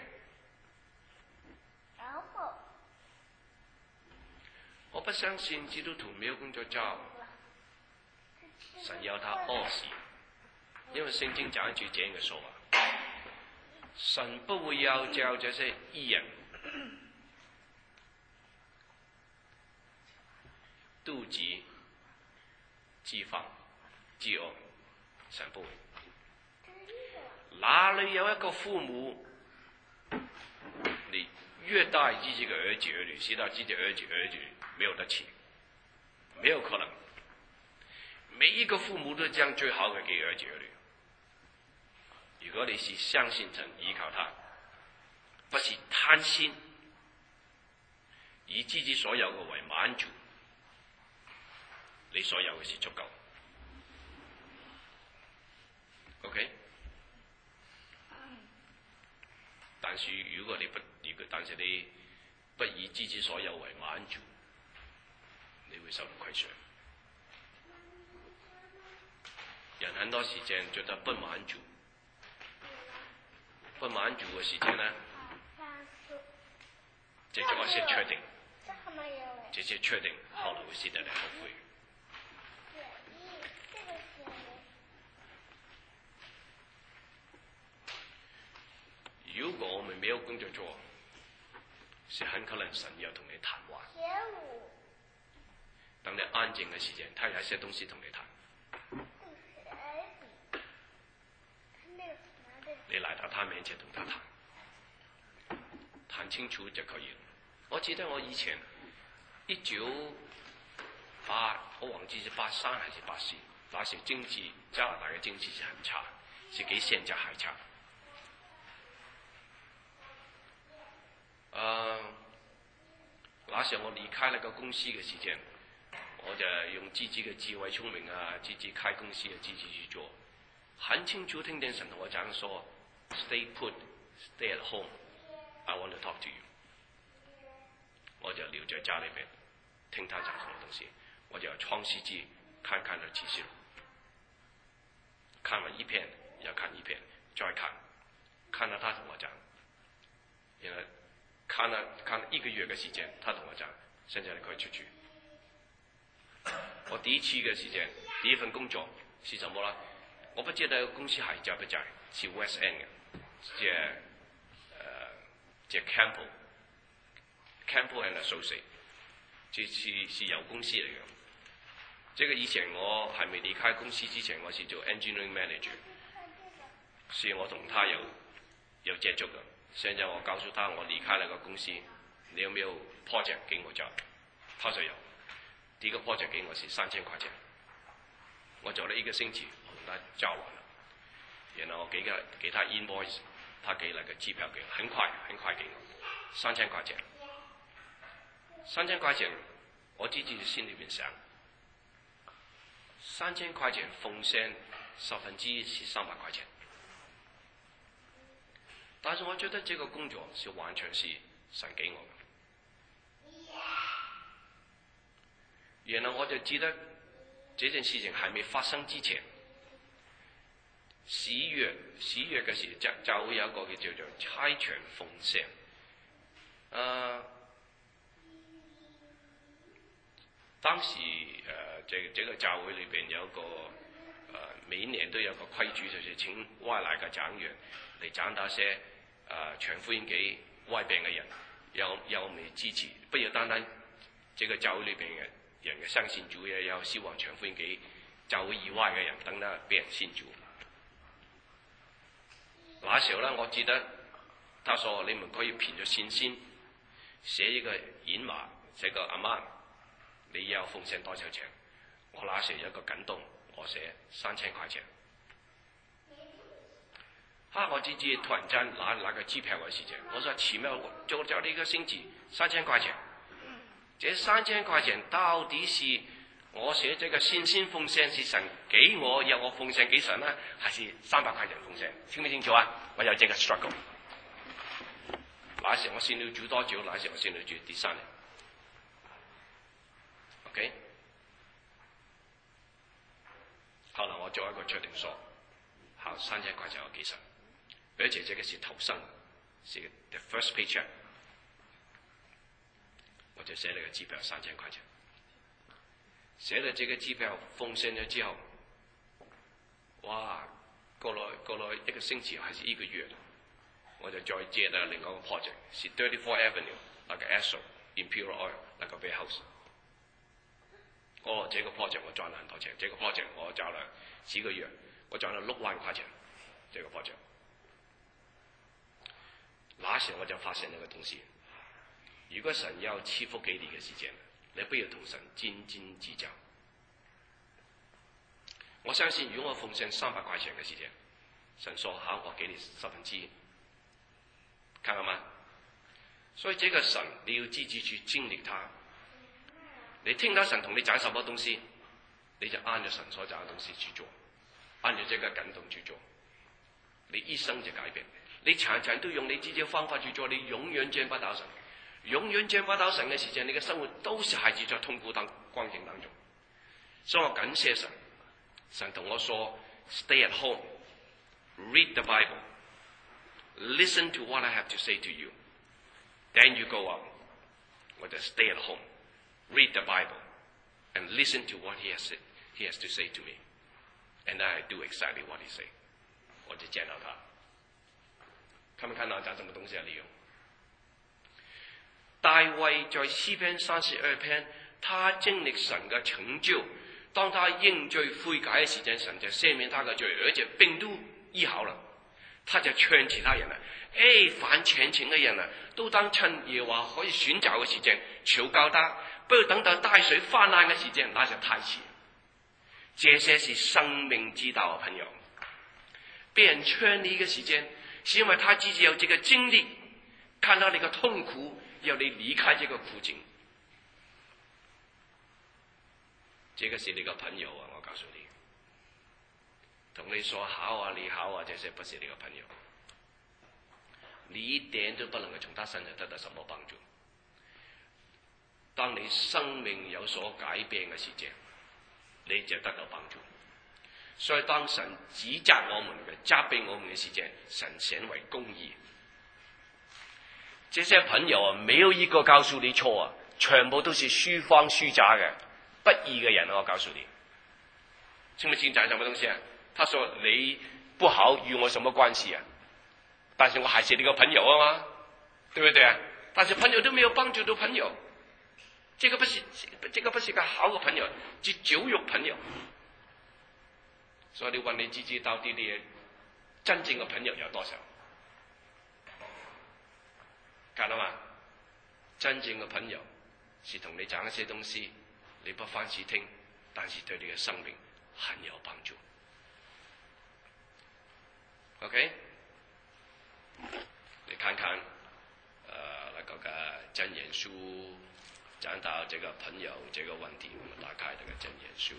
我不相信基督徒沒有工作做，神要他餓死，因為聖經講一句這樣嘅說話，神不會要叫這些義人肚子飢荒飢餓，神不會。哪裏有一個父母，你虐待自己嘅兒子兒女，使到自己兒子兒女沒有得吃，沒有可能。每一個父母都將最好嘅給兒子兒女。如果你是相信神，依靠他，不是貪心，以自己所有嘅為滿足，你所有嘅是足夠。OK？但是如果你不，如果但但是你不以自己所有為滿足，你會受到虧損。人很多時間覺得不滿足，不滿足嘅時間呢，這就是一些確定，這些確定後來會使得你後悔。如果我們沒有工作做，是很可能神要同你談話。等你安靜嘅時間，他有一些東西同你談。你來到他面前同他談，談清楚就可以了。我記得我以前一九八，我忘記是八三還是八四，那時經濟加拿大嘅經濟是很差，是比現在還差。呃，那時候我離開那個公司嘅時間，我就用自己嘅智慧聰明啊，自己開公司啊，自己去做。很清楚聽見神同我講說 ，stay put, stay at home, I want to talk to you。我就留在家裏面聽他講什麼東西，我就創世紀看看了啟示錄，看了一篇又看一篇，再看，看到他同我講，然後看了看了一個月嘅時間，他同我講，現在你可以出去。我第一次嘅時間，第一份工作是什麼呢？我不知道公司還在不在，是 West End 嘅，即係呃即係 Campbell Campbell and Associates， 這是是有公司嚟嘅。這個以前我還沒離開公司之前，我是做 engineering manager， 是我同他有有接觸嘅。現在我告訴他我離開那個公司，你有沒有 project 給我做？他說有，第一個 project 給我是三千塊錢，我做了一個星期。他交完了，然後我給個給他 invoice， 他給了個機票給我，很快很快給我三千塊錢。三千塊錢，我自己心裏面想，三千塊錢奉獻十分之一是三百塊錢，但是我覺得這個工作是完全是神給我的。然後我就記得這件事情還沒發生之前。十一月十一月嘅時就就會有一個叫做差傳奉獻。誒、呃，當時誒、呃，這這個教會裏邊有一個誒、呃，每一年都有個規矩，就是請外來嘅講員嚟講那些誒傳福音給外邊嘅人，要要我們支持，不要單單這個教會裏邊嘅人嘅相信主，也要希望傳福音給教會以外嘅人，等他別人信主。那時候呢，我記得他說你們可以憑着信心寫一個銀碼，寫個 amount， 你要奉獻多少錢？我那時候有一個感動，我寫三千塊錢。哈！我自己突然間拿拿個機票嘅時間，我說奇妙，就就呢一個星期三千塊錢。這三千塊錢到底是我寫這個信心奉獻是神給我，要我奉獻給神呢，還是三百塊錢奉獻？清唔清楚啊？我有這個 struggle。那時我信了主多久？那時我信了主第三年。OK。後來我做一個決定說，好，三千塊錢我給神，而且這個是頭生，是 the first paycheck， 我就寫了個機票三千塊錢。寫了這個機票奉獻咗之後，哇！過來過來一個星期還是一個月，我就再接了另外一個 project， 是 thirty-four Avenue 那個 Esso Imperial Oil 那個 warehouse。哦，這個 project 我賺了很多錢，這個 project 我找了幾個月，我賺了六萬塊錢。這個 project， 那時我就發現那個東西，如果神要賜福給你嘅時間，你不要同神斤斤計較。我相信如果我奉獻三百塊錢嘅時間，神說好，我給你十分之一，看到嗎？所以這個神你要自己去經歷它。你聽到神同你講什麼東西，你就按照神所講嘅東西去做，按照這個感動去做，你一生就改變。 你常常都用你自己嘅方法去做，你永遠見不到神。永遠見不到神嘅時間，你嘅生活都是孩子在痛苦當光景當中。所以我感謝神，神同我說 ：Stay at home, read the Bible, listen to what I have to say to you. Then you go out. 我就 stay at home, read the Bible, and listen to what he has said, he has to say to me. And I do exactly what he say. 我就見到他。看沒看到講什麼東西啊？利用大衛在詩篇三十二篇，他經歷神嘅拯救。當他認罪悔改嘅時間，神就赦免他嘅罪，而且病都醫好了。他就勸其他人啦，誒，凡虔誠嘅人啊，都當趁耶和華可以選擇嘅時間求告他，不要等到大水泛濫嘅時間，那就太遲。這些是生命之道啊，朋友。被人勸你嘅時間，是因為他自己有這個經歷，看到你嘅痛苦，要你離開這個苦境。這個是你個朋友啊，我告訴你，同你說好啊，你好啊，這些不是你個朋友，你一點都不能夠從他身上得到什麼幫助。當你生命有所改變嘅時間，你就得到幫助。所以當神指責我們嘅、責備我們嘅時間，神顯為公義。這些朋友啊，沒有一個告訴你錯啊，全部都是虛謊虛假嘅。不義嘅人，我告訴你，清唔清講什麼東西啊？他說你不好與我什麼關係啊？但是我還是你個朋友啊嘛，對不對啊？但是朋友都沒有幫助到朋友，這個不是，這個不是個好嘅朋友，是酒肉朋友。所以你問你自己，到底你真正嘅朋友有多少？看到嗎？真正嘅朋友是同你講一些東西，你不凡事聽，但是對你嘅生命很有幫助。OK， 你看看，呃，那個嘅箴言書講到這個朋友這個問題，我們打開這個箴言書。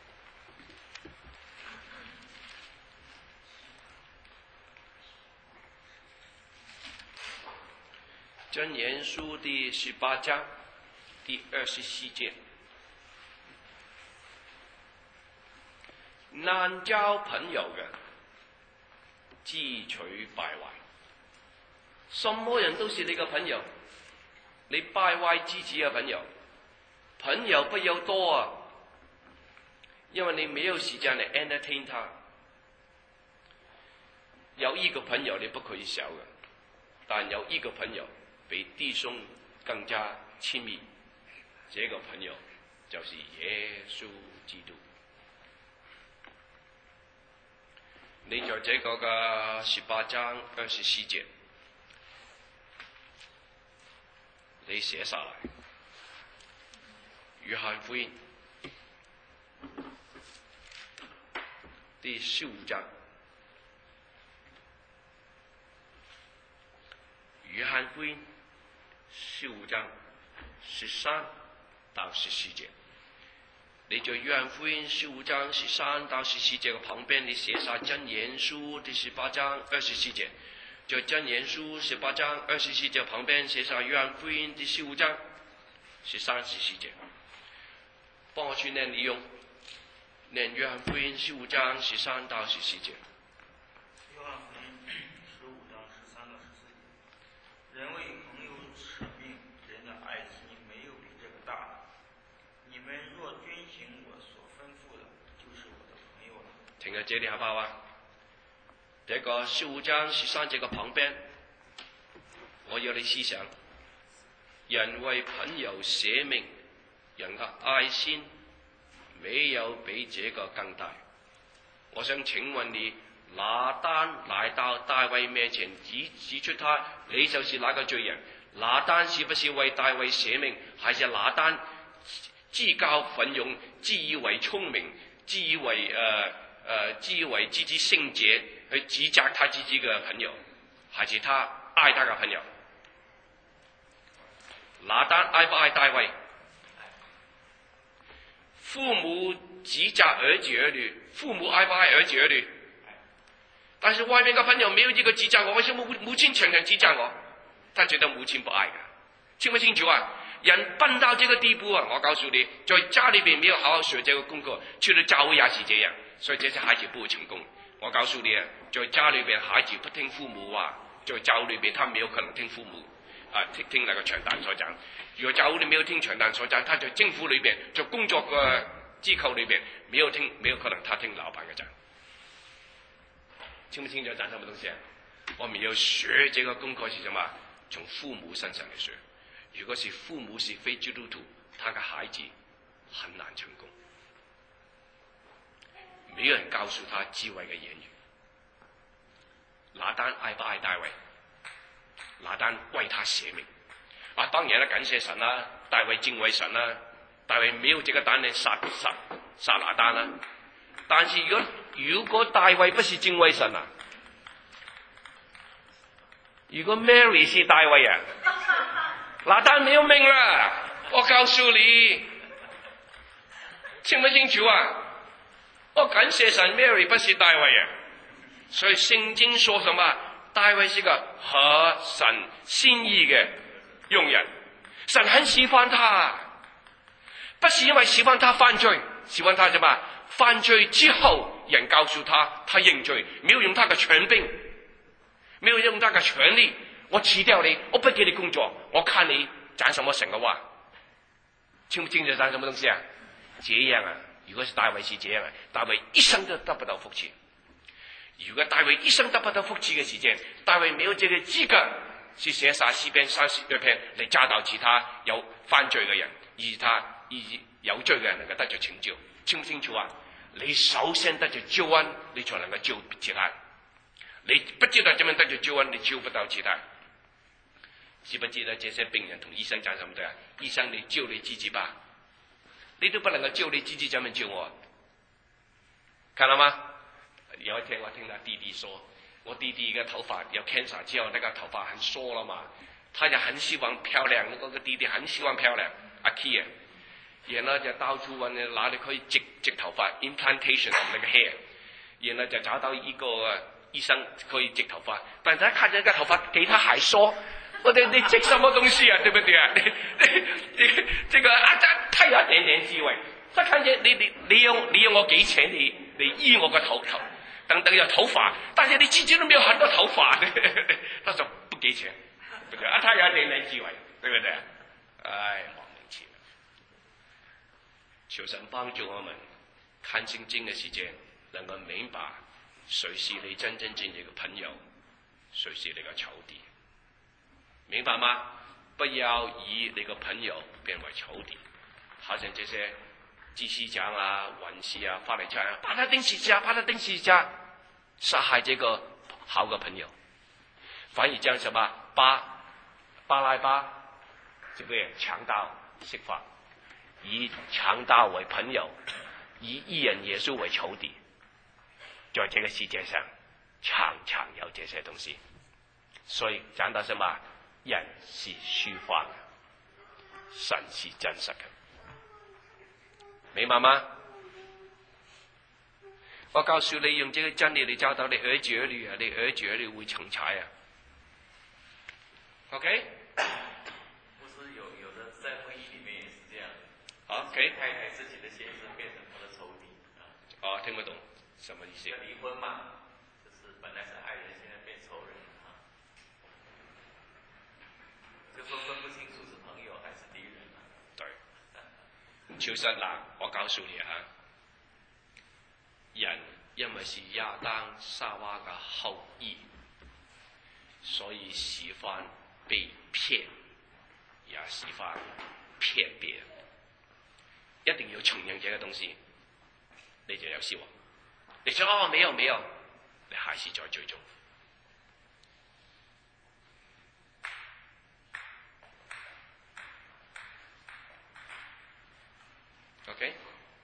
箴言書第十八章第二十四節。難交朋友嘅，自取敗壞。什麼人都是你嘅朋友，你敗壞自己嘅朋友。朋友不要多啊，因為你沒有時間嚟 entertain 他。有一個朋友你不可以少嘅，但有一個朋友比弟兄更加親密，這個朋友就是耶穌基督。你在這個嘅十八章二十四節，你寫下來。約翰福音第十五章，約翰福音十五章十三到十四節。你在約翰福音十五章十三到十四節嘅旁邊，你寫下箴言書第十八章二十四節。在箴言書十八章二十四節旁邊寫下約翰福音第十五章十三十四節。幫我去念利用，念約翰福音十五章十三到十四節。 約翰福音十五章十三到十四節，人為朋友捨命，人的愛心沒有比這個大的。你們若遵行我所吩咐的，就是我的朋友了。 停喺這裡好不好啊？這個十五章十三節嘅旁邊，我要你思想，人為朋友捨命，人嘅愛心沒有比這個更大。我想請問你，拿單來到大衛面前指指出他，你就是那個罪人。拿單是不是為大衛捨命，還是拿單自告奮勇，自以為聰明，自以為誒誒、呃呃，自以為自己聖潔，去指責他自己嘅朋友，還是他愛他嘅朋友？拿單愛不愛大衛？父母指責兒子兒女，父母愛不愛兒子兒女？ 但是外面的朋友没有这个指教我，为什么母亲常常指教我？他觉得母亲不爱的，清不清楚啊？人笨到这个地步啊！我告诉你，在家里边没有好好学这个功课，去了教会也是这样，所以这些孩子不会成功。我告诉你啊，在家里边孩子不听父母啊，在教会里边他没有可能听父母啊，听听那个傳道所講。如果教會你沒有聽傳道所講，他在政府裏邊，在工作嘅機構裏邊，沒有聽，沒有可能他聽老闆嘅講。清不清楚講什麼東西啊？我們要學這個功課是什麼？從父母身上嚟學。如果是父母是非基督徒，他嘅孩子很難成功。沒有人告訴他智慧嘅言語。拿單愛不愛大衛？拿單為他捨命。啊，當然啦，感謝神啦，大衛敬畏神啦，大衛沒有這個膽嚟殺殺殺拿單啦。但是如果如果大衛不是敬畏神啊，如果 Mary 是大衛啊，拿單沒有命啦！我告訴你，清不清楚啊？我感謝神 ，Mary 不是大衛啊。所以聖經說什麼？大衛是個合神心意嘅用人，神很喜歡他，不是因為喜歡他犯罪，喜歡他什麼？犯罪之後，人告訴他，他認罪，沒有用他嘅權柄，沒有用他嘅權利，我辭掉你，我不給你工作，我看你講什麼神嘅話，清唔清楚講什麼東西啊？這樣啊，如果是大衛是這樣啊，大衛一生都得不到福氣。如果大衛一生得不到福氣嘅時間，大衛沒有這個資格去寫撒詩篇三十二篇嚟教導其他有犯罪嘅人，而他而有罪嘅人能夠得着拯救，清唔清楚啊？你首先得着救恩，你才能夠救其他。你不知道點樣得着救恩，你救不到其他。知不知道這些病人同醫生講什麼對啊？醫生，你救你自己吧，你都不能夠救你自己，怎麼救我？看到嗎？有一天我聽他弟弟說，我弟弟嘅頭髮有 cancer 之後，那個頭髮很疏了嘛，他就很希望漂亮，那個弟弟很希望漂亮，阿 Key 啊，然後就到處揾哪裡可以植植頭髮 implantation 那個 hair， 然後就找到一個醫生可以植頭髮，但係他看見個頭髮比他還疏，我哋你植什麼東西啊？對不對啊？你你你這個啊，他有一點點智慧，他看見你你你要你要我幾錢你你醫我個頭頭。等等有頭髮，但是你自己都沒有很多頭髮，他說不給錢，對不對啊？他有一點點智慧，對不對？哎，莫名其妙。求神幫助我們看聖經嘅時間，能夠明白誰是你真真正正嘅朋友，誰是你嘅仇敵，明白嗎？不要以你嘅朋友變為仇敵，好像這些祭司長啊、文士啊、法利賽啊，把他釘十字架，把他釘十字架，殺害這個好嘅朋友，反而將什麼巴巴拉巴這個人強盜釋放，以強盜為朋友，以義人耶穌為仇敵，在這個世界上常常有這些東西。所以講到什麼？人是虛幻嘅，神是真實嘅。明白嗎？我告訴你，用這個真理嚟教導你兒子兒女啊，你兒子兒女會成才啊。OK？ 不是有有的在婚姻裏面也是這樣。 OK？ 太太自己的先生變成他的仇敵啊。 哦，聽不懂，什麼意思？ 離婚嘛，就是本來是愛人，現在變仇人啊。就說分不清楚是朋友還是敵人啊。 對。其實嗱，我告訴你啊，人因為是亞當夏娃嘅後裔，所以喜歡被騙，也喜歡騙別人。一定要承認這個東西，你就有希望。你說哦，沒有沒有，你還是在追蹤。OK，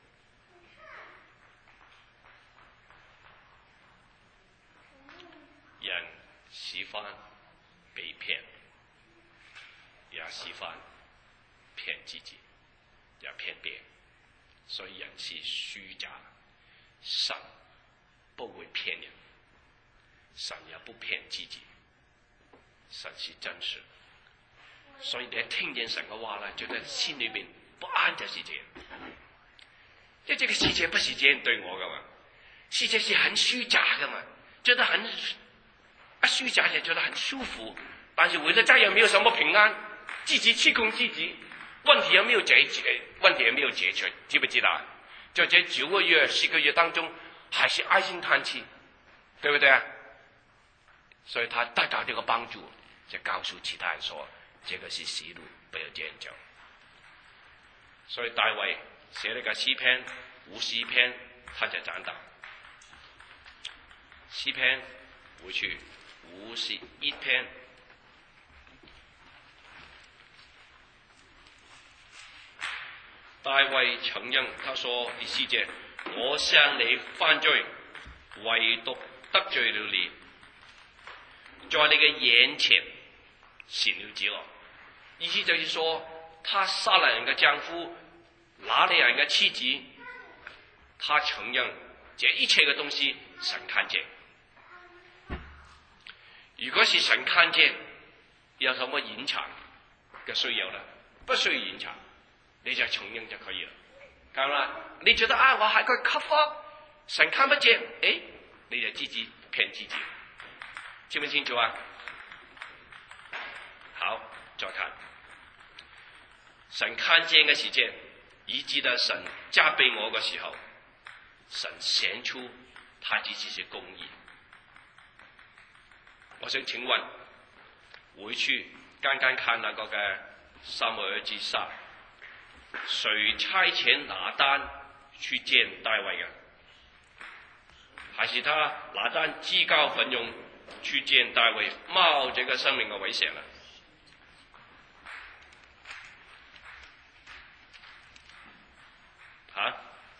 人喜歡被騙，也喜歡騙自己，也騙別人，所以人是虛假。神不會騙人， 神也不骗自己，神是真实。所以你听见神的话呢，就在心里边不安就是这样。因为这个世界不是这样对我的嘛，世界是很虚假的嘛，觉得很啊虚假也觉得很舒服，但是回到家又没有什么平安，自己吃空自己，问题也没有解决，问题也没有解决，知不知道？就这九个月、十个月当中，还是唉声叹气，对不对啊？所以他得到这个帮助，就告诉其他人说，这个是死路，不要这样做。所以大卫写了个诗篇五十篇，他就讲到诗篇回去五十一篇，大卫承认，他说第四節，我向你犯罪，唯獨得罪了你，在你嘅眼前陷了子路。意思就是說，他殺了人嘅丈夫，拿了人嘅妻子，他承認這一切嘅東西神看見。如果是神看見，有什麼隱藏嘅需要呢？不需要隱藏，你就承認就可以了。咁啦，你覺得啊，我還可以 cover， 神看不見，誒，你就自己騙自己，清唔清楚啊？好，再看，神看見嘅時間，以致到神責備我嘅時候，神顯出他自己是公義。我想請問，回去剛剛看那個嘅撒母耳記上，誰差遣拿單去見大衛嘅？還是他拿單自告奮勇去見大衛，冒這個生命嘅危險呢？啊？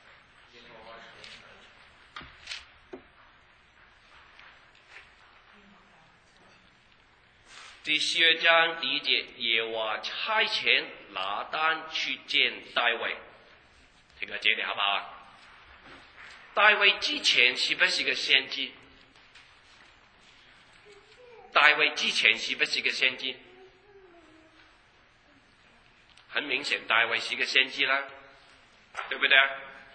第十二章第一節，耶和華差遣拿單去見大衛，聽下這裡好不好啊？大衛之前是不是個先知？大衛之前是不是個先知？很明顯，大衛是個先知啦，對不對啊？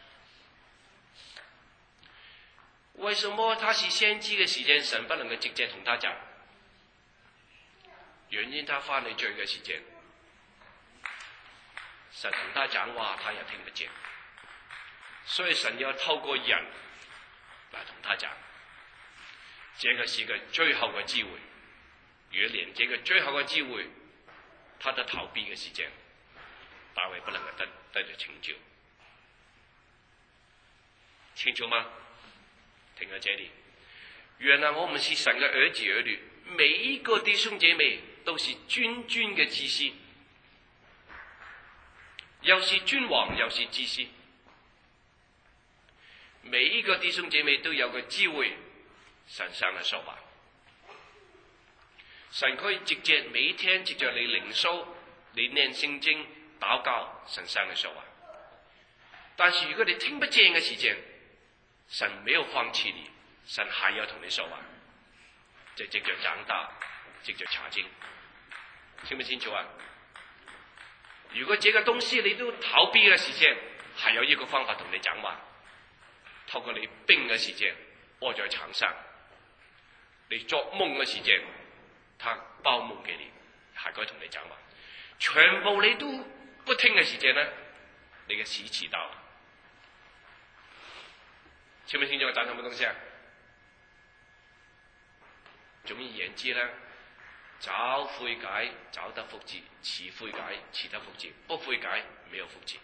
為什麼他是先知嘅時間，神不能夠直接同他講？原因他犯了罪嘅時間，神同他講話，他也聽不見，所以神要透過人來同他講，這個是個最後嘅機會。如果連這個最後嘅機會，他都逃避嘅時間，大衛不能夠得得到成就，清楚嗎？聽到這裡，原來我們是神嘅兒子兒女，每一個弟兄姐妹都是君尊嘅祭司，又是君王又是祭司，每一個弟兄姐妹都有個機會神上嚟說話，神可以直接每一天藉着你靈修，你念聖經禱告，神上嚟說話。但是如果你聽不見嘅時間，神沒有放棄你，神還要同你說話，就藉着長大，藉着查經，清唔清楚啊？如果這個東西你都逃避嘅時間，還有一個方法同你講話，透過你病嘅時間，臥在床上，你作夢嘅時間，他包夢給你，還可以同你講話。全部你都不聽嘅時間呢，你嘅死遲到。清唔清楚我講什麼東西啊？總而言之呢，早悔改早得福祉，遲悔改遲得福祉，不悔改沒有福祉。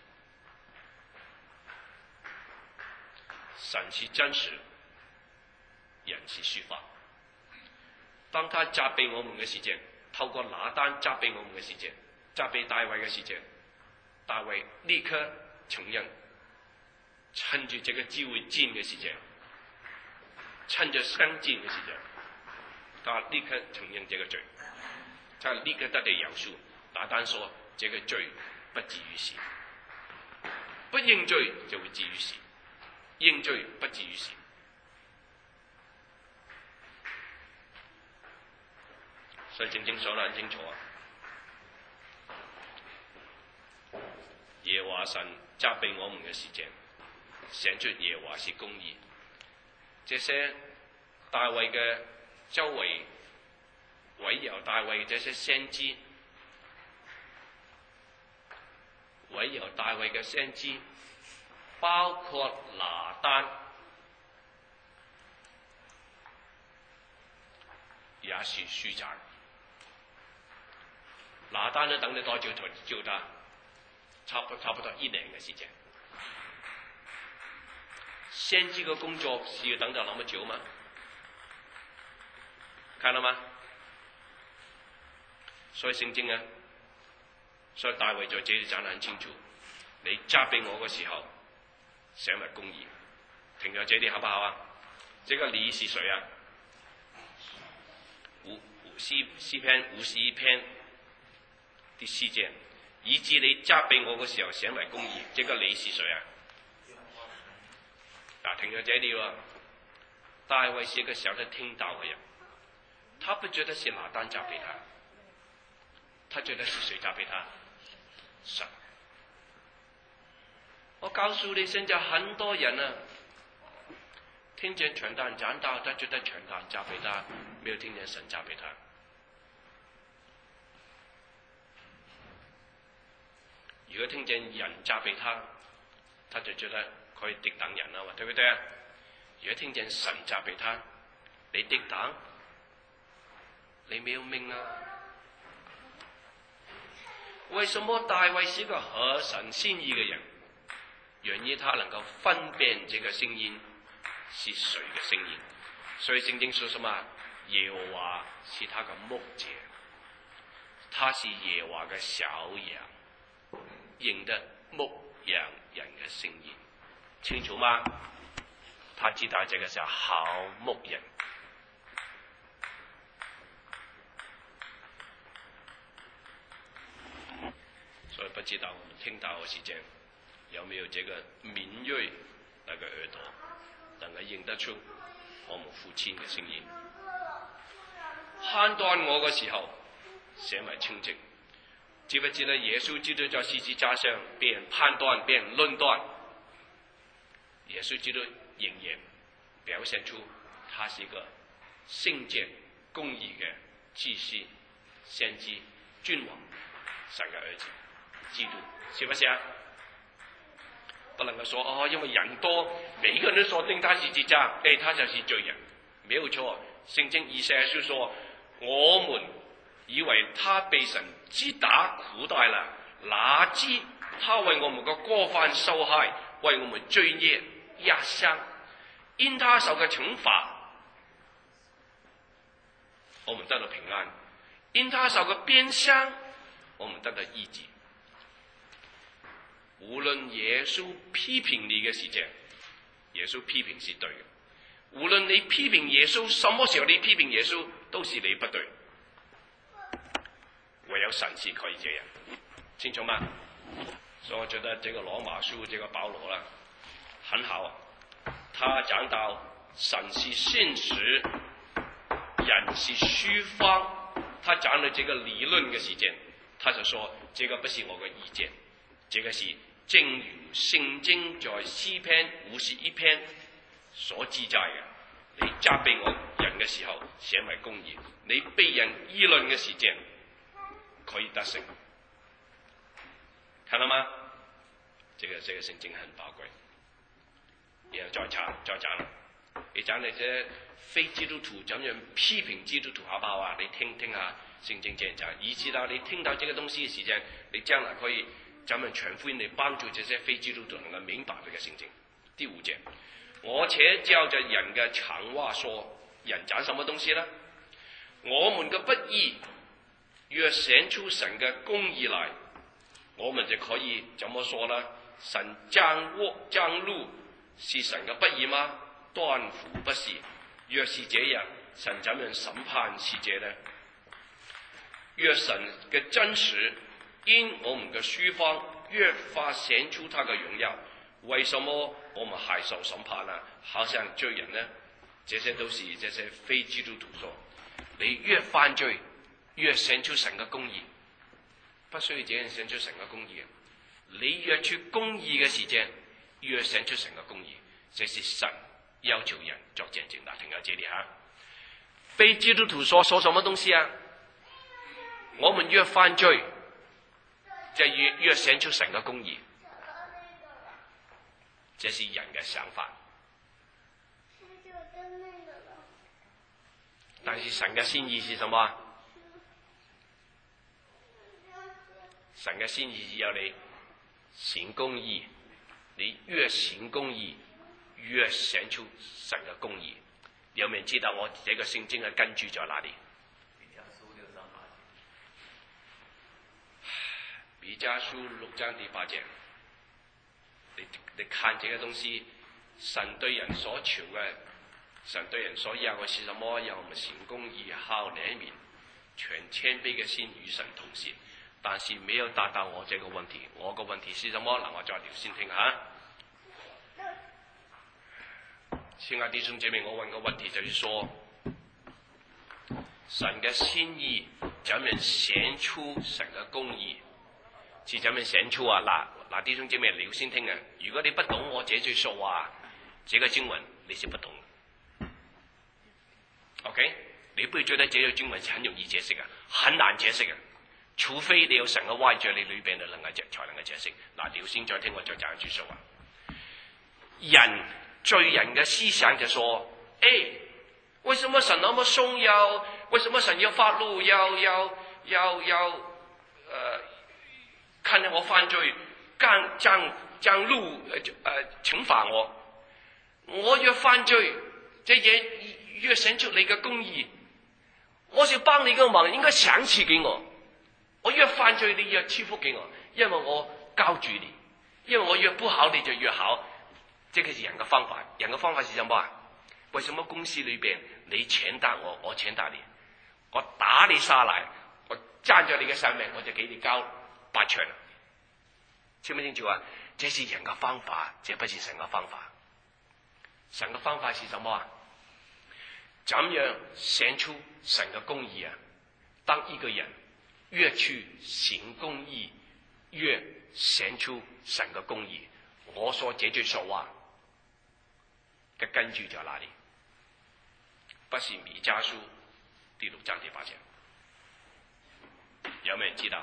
神是真實，人是虛謊。當他責備我們嘅時間，透過拿單責備我們嘅時間，責備大衛嘅時間，大衛立刻承認，趁住這個機會戰嘅時間，趁着相戰嘅時間，他立刻承認這個罪，他立刻得到饒恕。拿單說：這個罪不至於死，不認罪就會至於死，認罪不至於死。 所以聖經講得很清楚啊。耶和華神責備我們嘅事情，顯出耶和華是公義。這些大衛嘅周圍圍繞大衛這些先知，圍繞大衛嘅先知，包括拿單，也是虛假。拿單呢，等你多久就得？差不差不多一年嘅時間。先知嘅工作是要等到那麼久嗎？看到嗎？所以聖經啊，所以大衛在這裏講得很清楚，你責備我嘅時候，顯為公義。停在這裏好不好啊？這個你是誰啊？五詩詩篇五十一篇第四節，以致你責備我嘅時候顯為公義。這個你是誰啊？嗱，停在這裏了。大衛是一個曉得聽道嘅人，他不覺得是拿單責備他，他覺得是誰責備他？神。我告訴你，現在很多人啊，聽見傳道人講道，他覺得傳道人責備他，沒有聽見神責備他。如果聽見人責備他，他就覺得可以敵擋人啦嘛，對不對啊？如果聽見神責備他，你敵擋，你沒有命啊！為什麼大衛是個合神心意嘅人？原因他能夠分辨這個聲音是誰嘅聲音。所以聖經說什麼？耶和華是他嘅牧者，他是耶和華嘅小羊，認得牧羊人嘅聲音，清楚嗎？他知道這個是好牧人。所以不知道我們聽到嘅時間有沒有這個敏銳那個耳朵，能夠認得出我們父親嘅聲音。判斷我嘅時候，顯為清淨。知不知道耶穌基督在十字架上被人判斷、被人論斷，耶穌基督仍然表現出他是一個聖潔、公義嘅祭司、先知、君王、神嘅兒子。基督是不是啊？不能夠說哦，因為人多，每個人都說釘他十字架，哎，他就是罪人，沒有錯。聖經以賽亞書說，我們以為他被神擊打苦待了，哪知他為我們的過犯受害，為我們罪孽壓傷，因他受嘅懲罰，我們得到平安；因他受嘅鞭傷，我們得到醫治。無論耶穌批評你嘅事情，耶穌批評是對嘅。無論你批評耶穌，什麼時候你批評耶穌，都是你不對。唯有神是可以這樣，清楚嗎？所以我覺得這個羅馬書，這個保羅啦，很好啊。他講到神是現實，人是虛方。他講到這個理論嘅時間，他就說：這個不是我嘅意見，這個是正如聖經在詩篇五十一篇所記載嘅。你責備我人嘅時候，顯為公義；你被人議論嘅時間，可以得勝。看到嗎？這個這個聖經很寶貴。然後再查再講啦，你講你啲非基督徒怎樣批評基督徒，好不好啊？你聽聽下聖經這樣講，以至到你聽到這個東西嘅時間，你將來可以怎樣傳福音嚟幫助這些非基督徒能夠明白呢個聖經。第五節，我且照着人嘅常話說，人講什麼東西呢？我們嘅不義若顯出神嘅公義來，我們就可以怎麼說呢？神降禍降怒是神嘅不義嗎？斷乎不是。若是這樣，神怎樣審判是這呢？若神嘅真實因我們嘅虛方越發顯出他嘅榮耀，為什麼我們還受審判呢？好像罪人呢？這些都是這些非基督徒說，你越犯罪越显出神嘅公義，不需要這樣顯出神嘅公義。你越出公義嘅時間，越顯出神嘅公義，這是神要求人作見證。嗱，停喺這裡嚇。被基督徒所說什麼東西啊？我們越犯罪，就越越顯出神嘅公義，這是人嘅想法。但是神嘅心意是什麼？神嘅心意是要你行公義，你越行公義，越顯出神嘅公義。有冇人知道我這個聖經嘅根據在哪裡？彌迦書六章第八節，你你看這個東西，神對人所求嘅，神對人所要嘅是什麼？要我們行公義、好憐憫、全謙卑嘅心與神同行。但是沒有答到我這個問題，我個問題是什麼？嗱，我再聊先聽下。親愛弟兄姐妹，我問個問題就是說，神嘅心意怎樣顯出神嘅公義？是怎樣顯出啊？嗱嗱，弟兄姐妹聊先聽啊！如果你不懂我這句說話，這個經文你是不懂。OK， 你不會覺得這個經文是很容易解釋嘅，很難解釋嘅。除非你有神嘅歪在你裏邊，你能夠解才能夠解釋。嗱，你先再聽我再講一句說話。人罪人嘅思想就說：誒，為什麼神那麼鬆要？為什麼神要發怒？要要要要，呃，看見我犯罪，降降降怒，誒、呃、懲罰我。我越犯罪，這嘢越顯出你嘅公義。我是幫你個忙，應該賞賜給我。我越犯罪，你越賜福給我，因為我教住你，因為我越不好，你就越好。這個是人嘅方法，人嘅方法是什麼啊？為什麼公司裏邊你踐踏我，我踐踏你，我打你下來，我佔咗你嘅生命，我就給你交八拳。清唔清楚啊？這是人嘅方法，這不是神嘅方法。神嘅方法是什麼啊？怎樣顯出神嘅公義啊？當一個人越去行公義，越顯出神嘅公義。我說這句說話嘅根據在哪裡？不是彌迦書第六章第八節，有沒有人知道？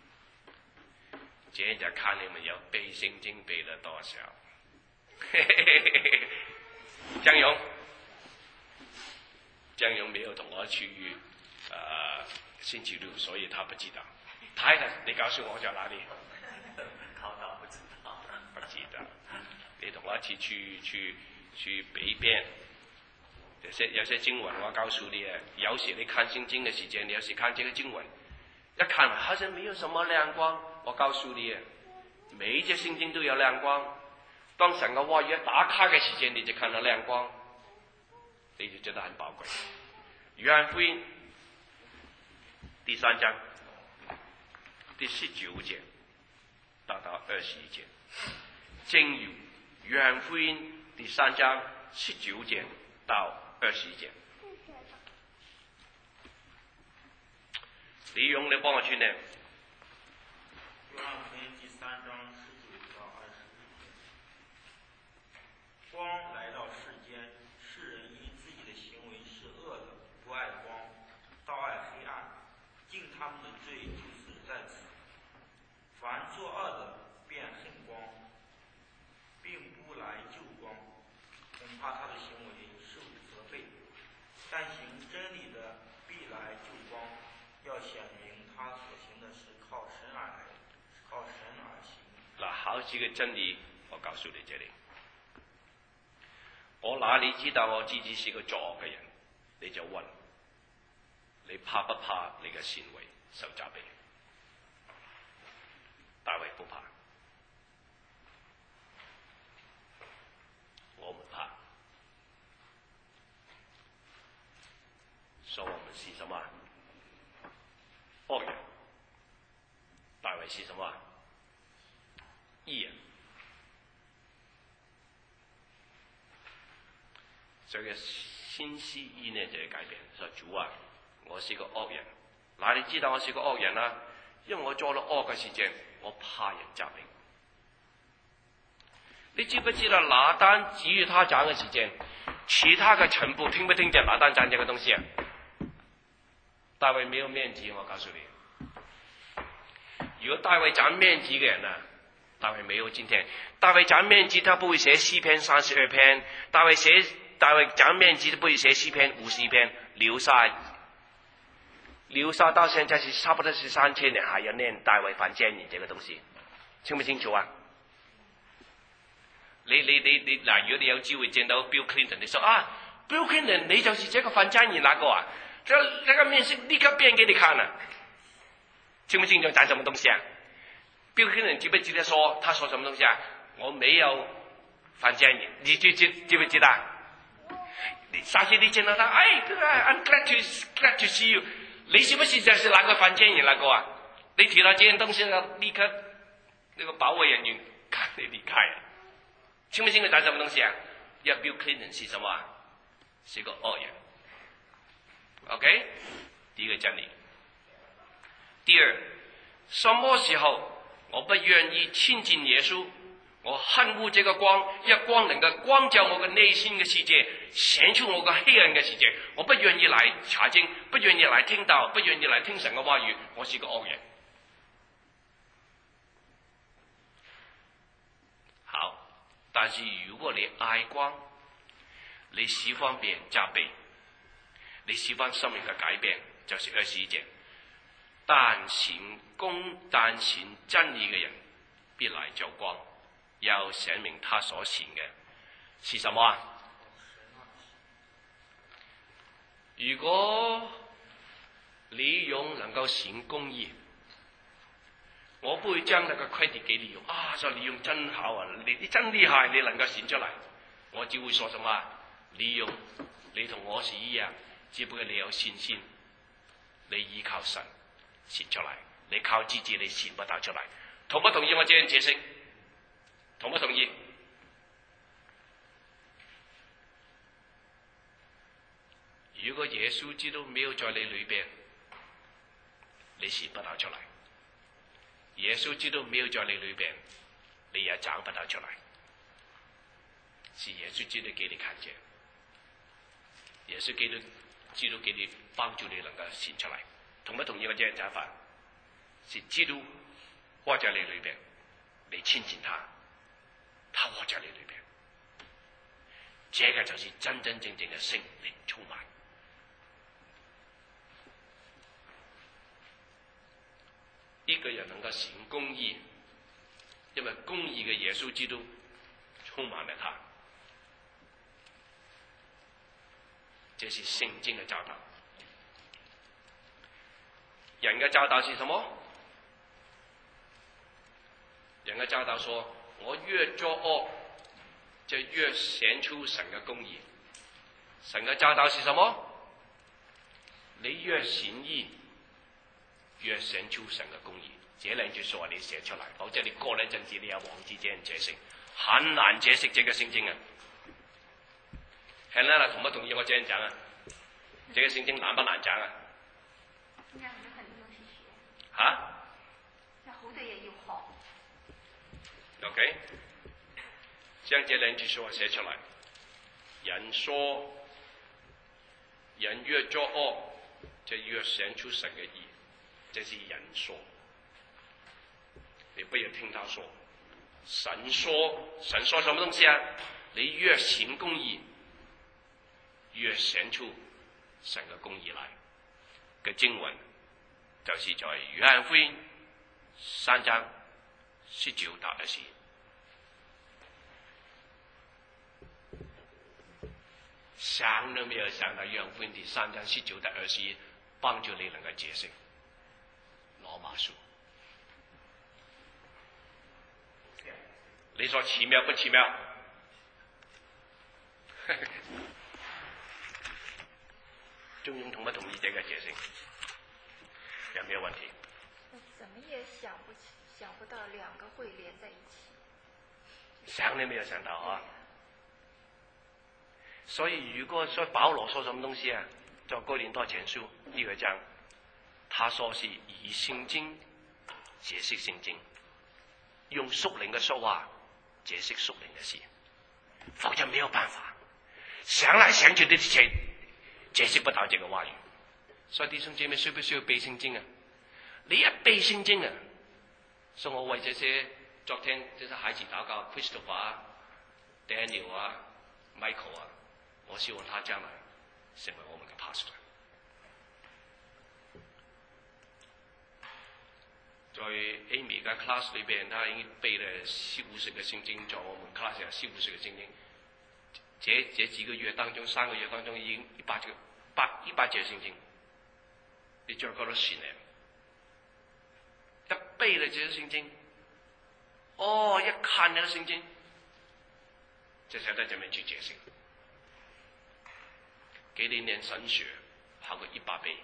這就看你們有背聖經背了多少。江勇，江勇沒有同我去呃星期六，所以他不知道。太太，你告訴我在哪裡？ 考到不知道， 不知道。你同我一起去去去背一遍。有些有些經文我告訴你啊，有時你看聖經嘅時間，你有時看這個經文，一看好像沒有什麼亮光。我告訴你啊，每一隻聖經都有亮光。當神嘅話語一打開嘅時間，你就看到亮光，你就覺得很寶貴。約翰福音第三章第十九節到到二十一節，正如約翰福音第三章十九節到二十一節。李勇，你幫我去念。 約翰福音第三章十九到二十一節。光來到世間，世人因自己的行為是惡的，不愛光，倒愛黑暗，盡他們的罪就是在此。凡作惡的便恨光，並不來救光，恐怕他的行為受責備。但行真理的必來救光，要顯明他所行的是靠神而來，是靠神而行。 嗱，好幾個真理，我告訴你這裡。我哪裡知道我自己是個作惡嘅人？你就問，你怕不怕你嘅行為受責備？大衛不怕，我們怕，所以我們是什麼？惡人。大衛是什麼？義人。所以嘅心思意呢就要改變。說主啊，我是個惡人， 嗱，你知道我是個惡人啦，因為我做咗惡嘅事情，我怕人責備。你知不知道拿單至於他講嘅事情，其他嘅全部聽不聽見拿單講這個東西啊？大衛沒有面子，我告訴你。如果大衛講面子嘅人啊，大衛沒有今天。大衛講面子，他不會寫詩篇三十二篇；大衛寫大衛講面子，他不會寫詩篇五十一篇。流沙，流沙到現在是差不多是三千年，還要念大衛犯奸淫這個東西，清不清楚啊？你你你你嗱，如果你有機會見到 Bill Clinton， 你說啊 ，Bill Clinton， 你就是這個犯奸淫那個啊？這那個面試立刻變給你看了，清不清楚講什麼東西啊 ？Bill Clinton 記不記得說他說什麼東西啊？我沒有犯奸淫，你記記記不記得？你上次你見到他，哎 ，I'm glad to glad to see you， 你是不是就是那個犯奸淫那個啊？你提到這件東西呢，立刻那個保衛人員趕你離開了。清不清楚講什麼東西啊？要 Bill Clinton 是什麼啊？是個惡人。OK， 第一個真理。第二，什麼時候我不願意親近耶穌，我恨惡這個光，一光能夠光照我嘅內心嘅世界，顯出我嘅黑暗嘅世界，我不願意來查經，不願意來聽道，不願意來聽神嘅話語，我是個惡人。好。但是如果你愛光，你喜歡別人責備，你喜歡生命嘅改變，就是二十一節。但行公但行真理嘅人，必來就光，要顯明他所行嘅是什麼啊？如果李勇能夠行公義，我不會將那個 credit 給李勇啊！說李勇真好啊，你你真厲害，你能夠顯出來。我只會說什麼？李勇，你同我是一樣，只不過你有信心，你依靠神顯出來，你靠自己你顯不到出來。同不同意我這樣解釋？同不同意？如果耶穌基督沒有在你裏邊，你顯不到出來。耶穌基督沒有在你裏邊，你也長不到出來。是耶穌基督給你看見，耶穌基督基督給你幫助你能夠顯出來。同不同意我這樣講法？是基督活在你裏邊，你親近他，他活在你裏邊，這個就是真真正正嘅聖靈充滿。一個人能夠行公義，因為公義嘅耶穌基督充滿了他，這是聖經嘅教導。人嘅教導是什麼？人嘅教導說，我越作惡，就越顯出神嘅公義。神嘅教導是什麼？你越行義，越顯出神嘅公義。這兩句說話你寫出來，否則你過了一陣子你要忘記這樣解釋，很難解釋這個聖經啊。係啦，同不同意我這樣講啊？這個聖經難不難講啊？ 應該有很多東西學。 嚇？ 那好多嘢要學。 OK，將這兩句說話寫出來。人說，人越作惡，就越顯出神嘅義。這是人說，你不要聽他說。神說，神說什麼東西啊？你越行公義，越顯出神嘅公義來。嘅經文就是在約翰福音三章十九到二十。想都沒有想到約翰福音第三章十九到二十一，幫助你能夠解釋羅馬書。你說奇妙不奇妙？中庸同不同意這個解釋？有沒有問題？ 我怎麼也想不起，想不到兩個會連在一起。 想都沒有想到啊！所以如果說保羅說什麼東西啊，在哥林多前書第二章， 他说是以聖經解釋聖經，用屬靈的說話解釋屬靈的事，否則沒有辦法。想來想去的解解釋不到這個話語。所以弟兄姐妹需不需要背聖經啊？你一背聖經啊，所以我為這些昨天這些孩子禱告 ，Christopher 啊、Daniel 啊、Michael 啊，我希望他將來成為我們嘅 pastor。在 Amy 嘅 class 裏邊，他已經背了四五十個聖經，在我們 class 有四五十個聖經。這這幾個月當中，三個月當中已經一百個百一百節聖經，你再過多十年，一背了這些聖經，哦，一看那個聖經，就曉得怎麼去解釋。給你念神學，考個一百倍。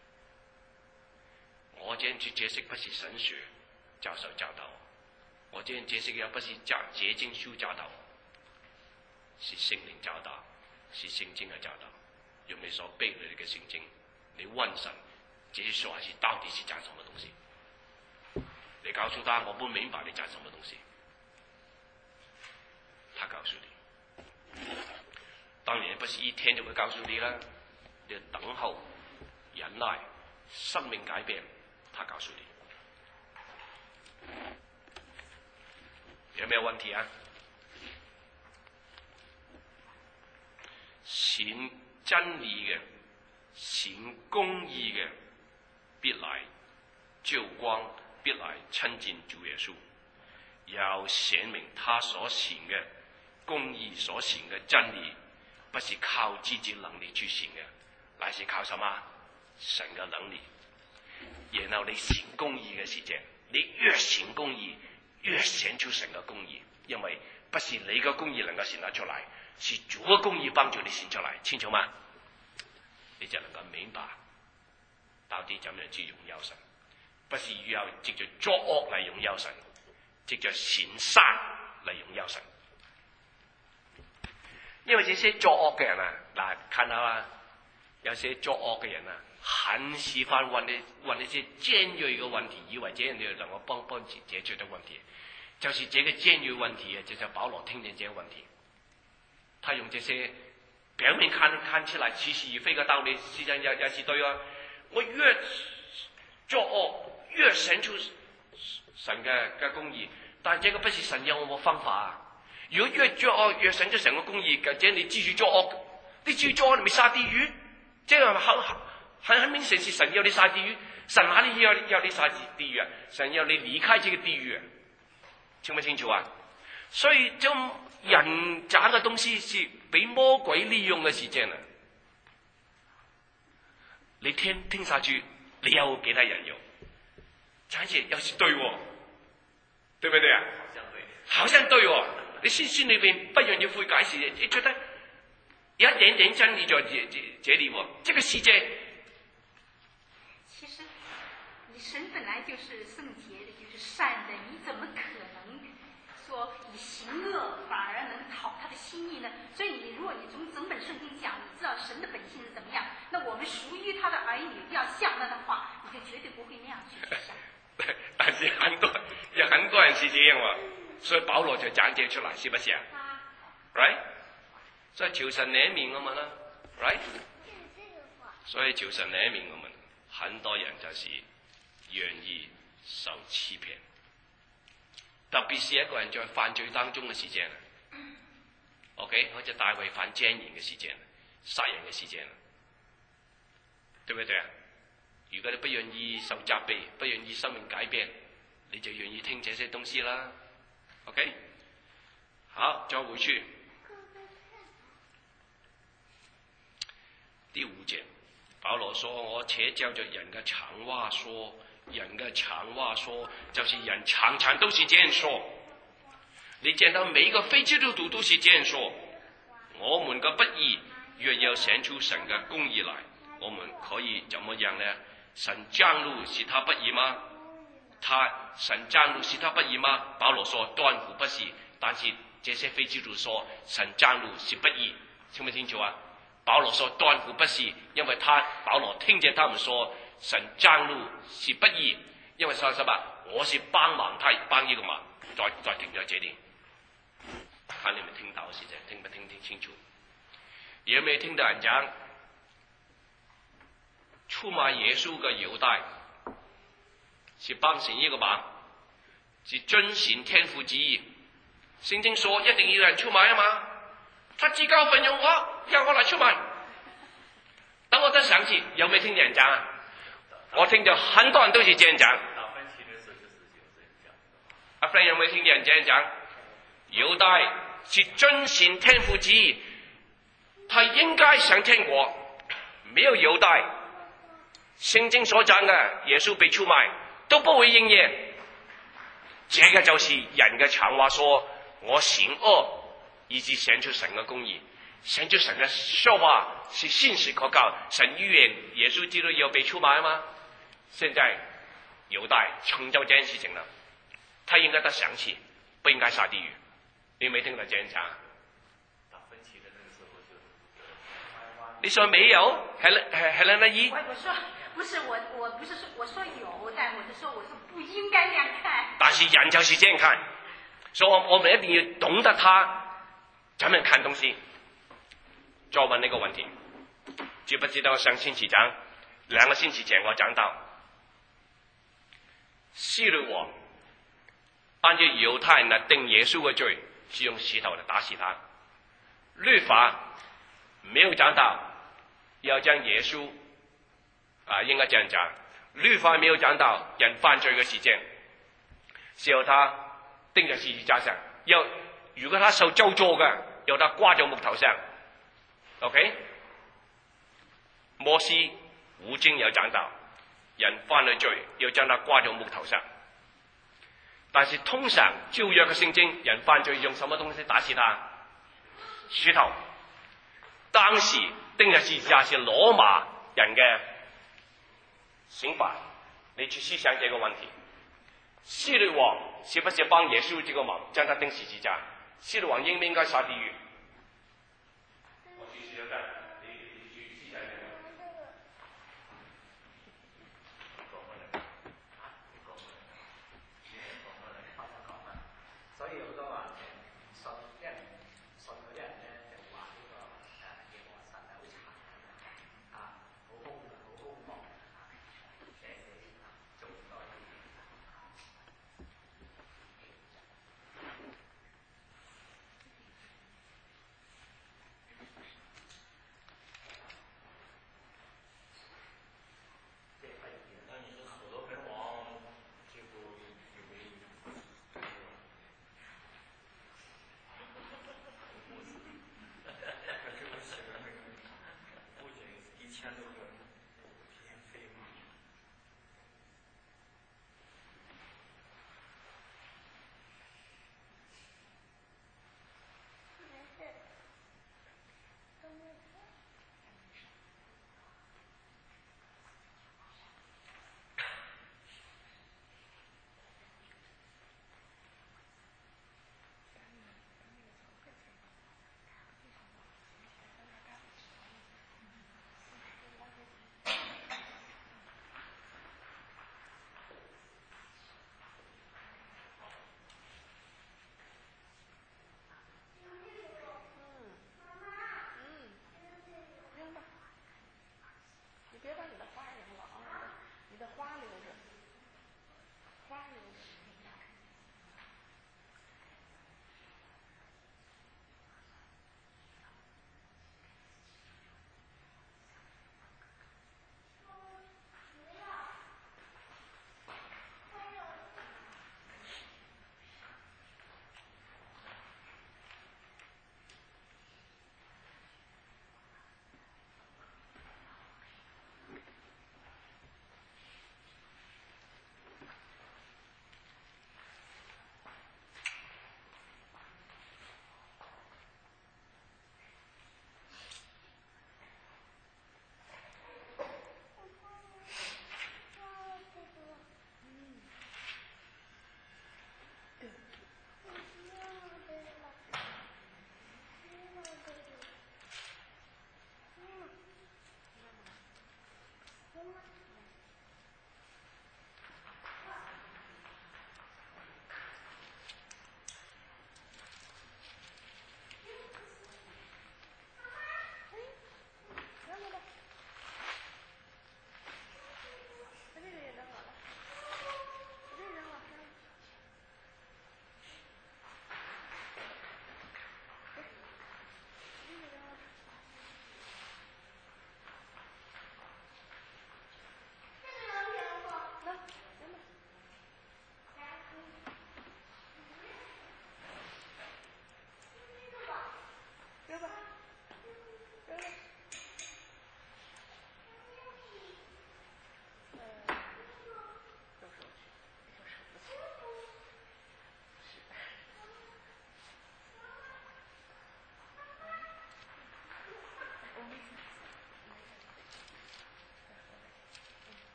我這樣去解釋不是神學教授教導，我這樣解釋嘅不是教解經書教導，是聖靈教導，是聖經嘅教導。用你所背嚟嘅聖經，你問神，這些說話是到底是講什麼東西？你告訴他，我不明白你講什麼東西。他告訴你，當然不是一天就會告訴你啦，你要等候、忍耐、生命改變。他告訴你，有沒有問題啊？行真理嘅、行公義嘅，必來照光，必來親近主耶穌。要顯明他所行嘅公義所行嘅真理，不是靠自己能力去行嘅，乃是靠什麼？神嘅能力。然後你行公義嘅時間，你越行公義，越顯出神嘅公義，因為不是你嘅公義能夠顯得出來，是主嘅公義幫助你顯出來，清楚嗎？你就能夠明白到底怎樣去榮耀神，不是要藉着作惡嚟榮耀神，藉着善善嚟榮耀神。因為這些作惡嘅人啊，嗱，看下啦，有些作惡嘅人啊。很喜歡問你問一些尖銳嘅問題，以為這樣你能夠幫幫解解決的問題，就是這個尖銳問題啊，就是保羅聽見這個問題，他用這些表面看看起來似是而非嘅道理，實際上也也是對啊。我越作惡越顯出神嘅嘅公義，但這個不是神要我嘅方法啊。如果越作惡越顯出神嘅公義，或者你繼續作惡，你繼續作惡你咪下地獄，這樣很很很明顯是神要你下地獄，神哪裏要要你下地獄啊？神要你離開這個地獄啊，清不清楚啊？所以這人渣嘅東西是被魔鬼利用嘅時間啊！你聽聽下去，你又給他人用，而且又是對喎，對不對啊？ 好像對， 好像對喎，你心心裏邊不願意悔改時，你覺得有一點點真理在這這這裏喎，這個世界。 其實，你神本來就是聖潔的，就是善的，你怎麼可能說以行惡反而能討他的心意呢？所以你，如果你從整本聖經講，你知道神的本性是怎麼樣，那我們屬於他的兒女要像他的話，你就絕對不會那樣去想。 但是很多有很多人是這樣喎，所以保羅就講解出來，是不是啊 ？Right？ 所以求神憐憫我們啦 ，Right？ 所以求神憐憫我們。很多人就是願意受欺騙，特別是一個人在犯罪當中嘅時間 ，OK， 好似大衛犯奸淫嘅時間、殺人嘅時間，對不對啊？如果你不願意受責備，不願意生命改變，你就願意聽這些東西啦。OK， 好，再回去第五節。保羅說：我且照着人嘅常話說，人嘅常話說，就是人常常都是這樣說。你見到每一個非基督徒都是這樣說。我們嘅不義若要顯出神嘅公義來，我們可以怎麼樣呢？神降怒是他不義嗎？他神降怒是他不義嗎？保羅說：斷乎不是。但是這些非基督徒說神降怒是不義，清不清楚啊？保羅說斷乎不是，因為他保羅聽見他們說神降怒是不义，因為說什麼？我是幫忙他幫呢個忙，再再停咗這裏。看你們聽到是這，聽不聽聽清楚？有沒有聽到人講出賣耶穌嘅猶大是幫神呢個忙，是遵行天父旨意？聖經說一定要有人出賣啊嘛，他自告奮勇我，讓我來出賣。等我再想起，有沒有聽見人講啊？我聽到很多人都是這樣講。阿 friend 有沒有聽見人這樣講？猶大是遵行天父旨意，他應該上天國。沒有猶大，聖經所講嘅耶穌被出賣都不會應驗。這個就是人嘅長話，說我行惡，以致顯出神嘅公義，顯出神嘅說話是信實可靠。神預言耶穌基督要被出賣嗎？現在猶大成就這件事情了，他應該得賞賜，不應該下地獄。你沒聽到這樣講？你說沒有？還能還還能那一？ 我我說不是我我不是說我說有，但我是說我說不應該這樣看。 但是人就是這樣看，所以我我們一定要懂得他怎麼看東西。再問呢個問題，知不知道上星期講兩個星期前我講到，希律王按照猶太人嚟定耶穌嘅罪，是用石頭嚟打死他。律法沒有講到要將耶穌啊，應該這樣講，律法沒有講到人犯罪嘅時間是由他釘在十字架上，要如果他受咒詛嘅，由他掛在木頭上。OK， 摩西五經有講到人犯了罪要將他掛在木頭上，但是通常舊約嘅聖經人犯罪用什麼東西打死他？石頭。當時釘在十字架是羅馬人嘅刑法，你去思想這個問題。希律王是不是幫耶穌這個忙將他釘十字架？希律王應不應該下地獄？ 所以好多話誒信一人信嗰啲人咧，就話呢個誒耶和華神係好殘忍啊，好兇好兇惡啊，誒誒做唔多啲嘢。 那你说所罗门王最后有没有？他最后写的那个不仅一千多个嫔妃嘛。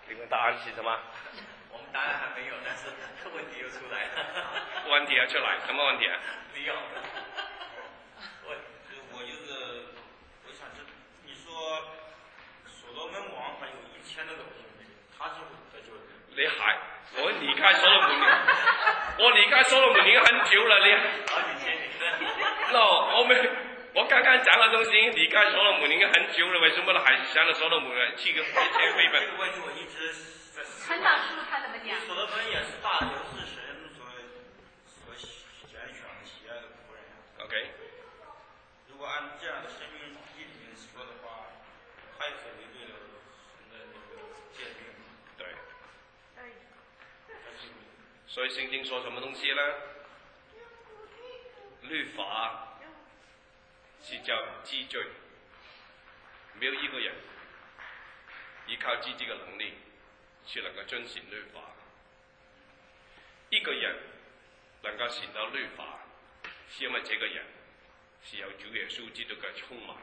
你们答案是什么？ 我们答案还没有，但是问题又出来了。 问题要出来，什么问题啊？ 没有。问， 我就是我想知，你说所罗门王还有一千多个朋友，他是得救的。 你还我离开所罗门，我离开所罗门已经很久了，你。 好几千年了。 那我们。我刚刚讲的东西离开所罗门已经很久了，为什么还想着所罗门啊？去个飞天飞奔？ 这个问题我一直在思考。 陈老师他怎么讲？ 所罗门也是大流士神所所拣选的喜爱的仆人。 OK。 如果按这样的生命记里面说的话，他也是违背了神的那个诫命。 对。 对。 所以圣经说什么东西呢？律法。是叫记罪，没有一个人依靠自己的能力是能够遵循律法。一个人能够行到律法，是因为这个人是有主耶稣基督的充满。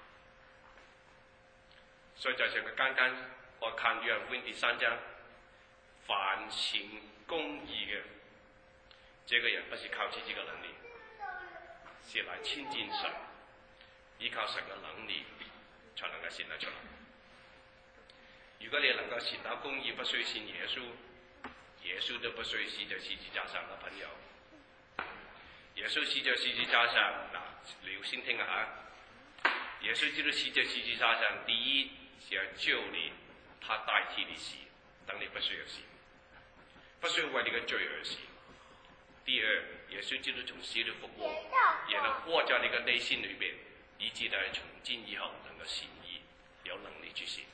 所以就像佢剛剛我看約翰福音第三章，凡行公義嘅，這個人不是靠自己的能力，是來親近神。依靠神嘅能力，才能夠行得出來。如果你能夠行到公義，不需要信耶穌，耶穌都不需要死在十字架上嘅朋友。耶穌死在十字架上，嗱，你要先聽下。耶穌基督死在十字架上，第一是要救你，他代替你死，等你不需要死，不需要為你嘅罪而死。第二，耶穌基督從死裏復活，也能活在你嘅內心裏邊。以致你從今以後能夠善意，有能力去行。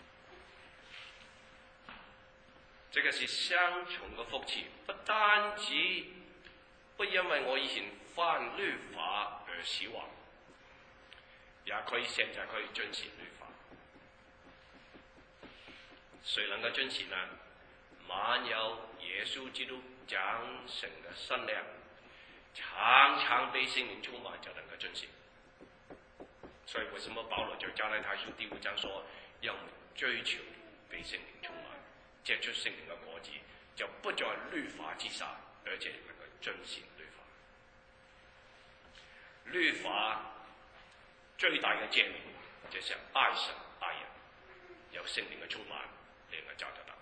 這個是雙重嘅福氣，不單止不因為我以前犯律法而死亡，也可以現在可以遵循律法。誰能夠遵循呢？滿有耶穌基督長成嘅身量，常常被聖靈充滿，就能夠遵循。所以為什麼保羅在加拉太書第五章說，要追求被聖靈充滿，結出聖靈嘅果子，就不在律法之下，而且能夠遵循律法。律法最大嘅誡命就是愛神愛人，有聖靈嘅充滿，你能夠找得到。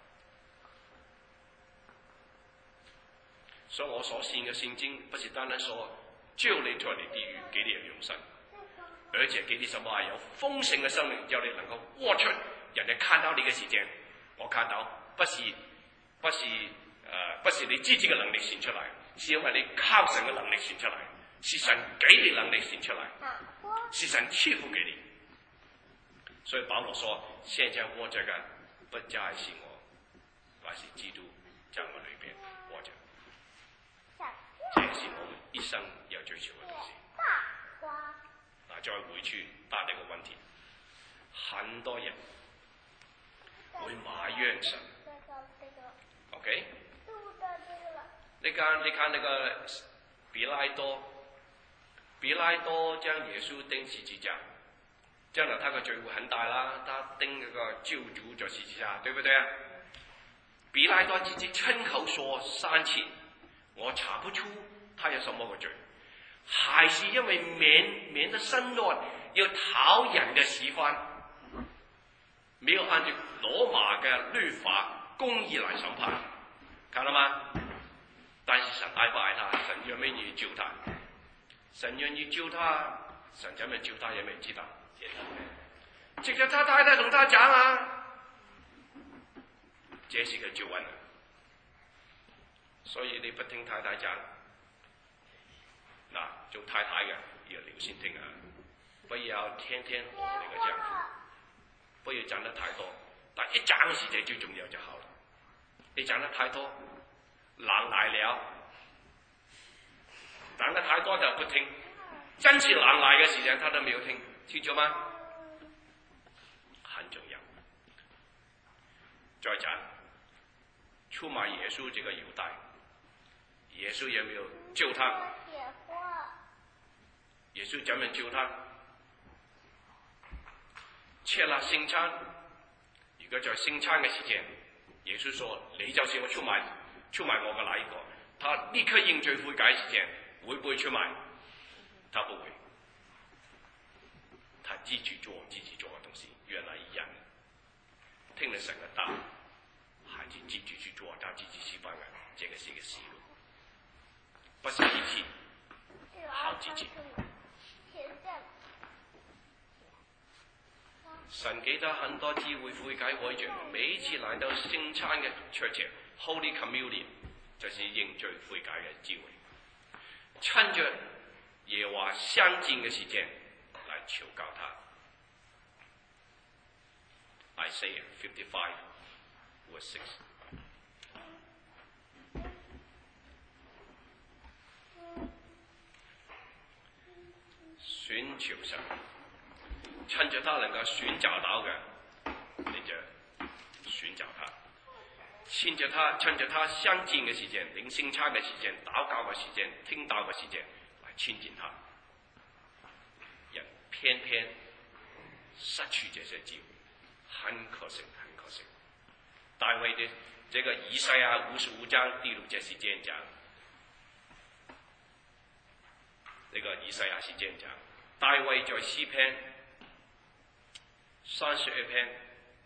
所以我所信嘅聖經，不是單單說救你脫離地獄，給你有永生。而且給你什麼啊？有豐盛嘅生命，叫你能夠活出人哋看到你嘅時間。我看到不是不是誒、呃，不是你自己嘅能力顯出來，是因為你靠神嘅能力顯出來，是神給你能力顯出來，是神賜福給你。所以保羅說：現在活着嘅不再是我，而是基督在我裏邊活着。這是我們一生要追求嘅東西。再回去答呢個問題，很多人會埋怨神。OK？你看，你看那個比拉多，比拉多將耶穌釘十字架，將來他個罪會很大啦，他釘那個救主在十字架，對不對啊？比拉多自己親口說三次，我查不出他有什麼個罪。還是因為免免得生落要討人嘅喜歡，沒有按照羅馬嘅律法公義來審判，看到嗎？但是神愛不愛他？神願唔願意救他？神願意救他，神怎麼救他也沒知道。直接他太太同他講啊，這是個救恩啊！所以你不聽太太講。嗱，做太太嘅要留心聽啊，不要天天哄你個丈夫，不要講得太多。但一講時就最重要就好了。你講得太多，狼來了，講得太多就不聽。真是狼來嘅時間，他都沒有聽，清楚嗎？很重要。再講，出賣耶穌這個猶大，耶穌有沒有救他？耶穌怎樣救他？設立聖餐，如如果在聖餐嘅時間，耶穌說：你就是我出賣出賣我嘅那一個。他立刻認罪悔改時間，會不會出賣？他不會，他自己做自己做嘅東西。原來一樣，聽了神嘅道，還是自己去做他自己喜歡嘅，這個是一個思路，不是一體，好自己。神給他很多機會悔改改正，每一次來到聖餐嘅桌前 Holy Communion 就是認罪悔改嘅機會，趁着耶和華相見嘅時間來求告他。Isaiah fifty-five verse six。選求神，趁着他能夠選擇到嘅，你就選擇他。趁着他趁着他相見嘅時間、領聖餐嘅時間、禱告嘅時間、聽道嘅時間來親近他。人偏偏失去這些機會，很可惜，很可惜。大衛的這個以賽亞五十五章第六節是這樣講，這個以賽亞是這樣講。大衛在詩篇三十二篇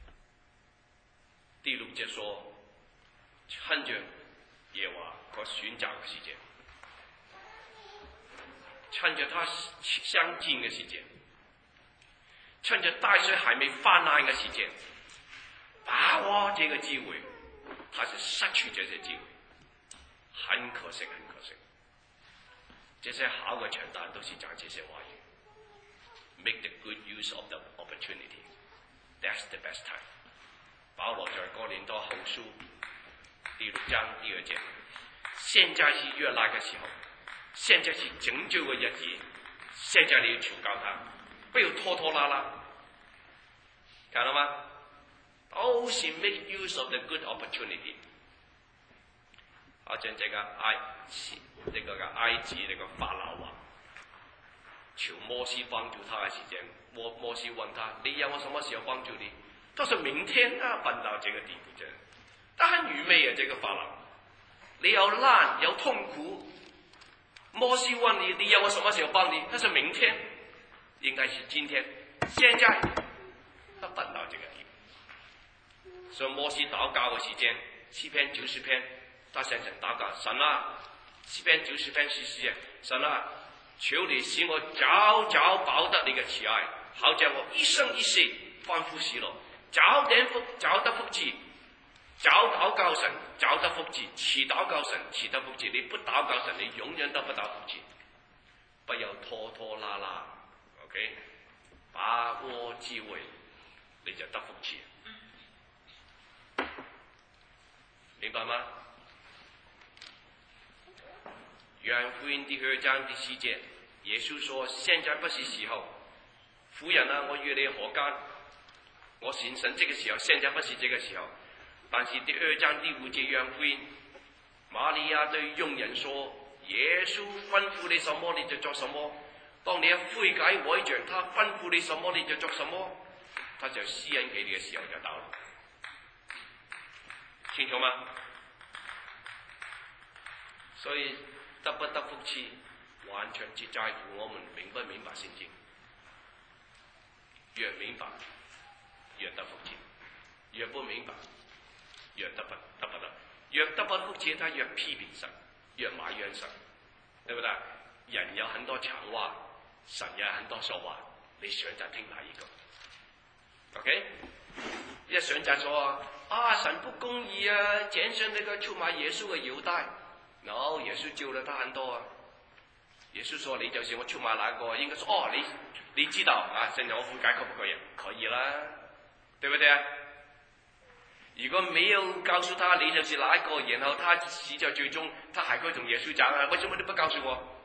第六節說：趁着耶和華佢選擇嘅時間，趁着他相見嘅時間，趁着大水還沒泛濫嘅時間，把握這個機會，他是失去這些機會，很可惜，很可惜。這些好嘅傳道都是講這些話語。Make the good use of the opportunity. That's the best time. 保羅在哥林多後書第六章第二節，現在是悅納嘅時候，現在是拯救嘅日子，現在你要求告他，不要拖拖拉拉，看到嗎？都是 make use of the good opportunity。好像這個埃這個嘅埃及這個法老王求摩西幫助他嘅時間，摩摩西問他：你要我什麼時候幫助你？他說明天啊，笨到這個地步啫，他很愚昧啊！這個法老，你有難有痛苦，摩西問你：你要我什麼時候幫你？他說明天，應該是今天，現在，他笨到這個地步。所以摩西禱告嘅時間，詩篇九十篇，他常常禱告：神啊，詩篇九十篇是詩啊，神啊，求你使我早早飽得你嘅慈愛，好叫我一生一世歡呼喜樂，早點福早得福氣，早禱告神早得福氣，遲禱告神遲得福氣。你不禱告神，你永遠得不到福氣。不要拖拖拉拉 ，OK， 把握機會，你就得福氣。明白嗎？約翰福音第二章第四節，耶穌說：現在不是時候，婦人啊，我與你何干？我行神蹟嘅時候，現在不是這個時候。但是第二章第五節約翰福音，瑪利亞對傭人說：耶穌吩咐你什麼，你就做什麼。當你一悔改改正，他吩咐你什麼，你就做什麼。他就施恩給你嘅時候就到了。清楚嗎？所以得不得福氣，完全只在乎我們明不明白聖經。越明白，越得福氣；越不明白，越得不得不得。越得不福氣，他越批評神，越埋怨神，對不對？人有很多長話，神有很多說話，你選擇聽哪一個 ？OK？一選擇說啊，神不公義啊，揀選那個出賣耶穌嘅猶大。No， 耶穌救了他很多啊。耶穌說：你就是我出賣那個，應該說哦，你你知道啊，現在我悔改可不可以？可以啦，對不對啊？如果沒有告訴他你就是哪一個，然後他死在最終，他還可以同耶穌講啊，為什麼你不告訴我？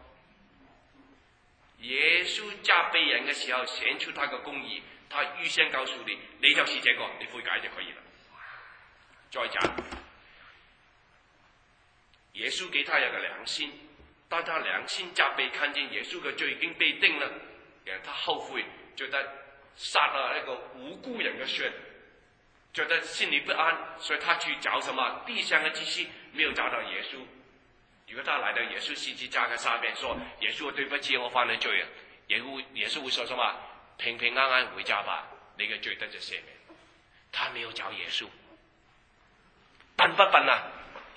耶穌責備人嘅時候顯出他嘅公義，他預先告訴你，你就是這個，你悔改就可以了。再講，耶穌給他有個良心，當他良心責備，看見耶穌嘅罪已經被定了，然後他後悔，覺得殺了一個無辜人嘅血， 觉得心里不安，所以他去找什么地上的机器，没有找到耶稣。如果他来到耶稣十字架的上面说：“耶稣，对不起，我犯了罪啊！”耶稣耶稣会说什么？平平安安回家吧，你嘅罪得就赦免。他没有找耶稣，笨不笨啊？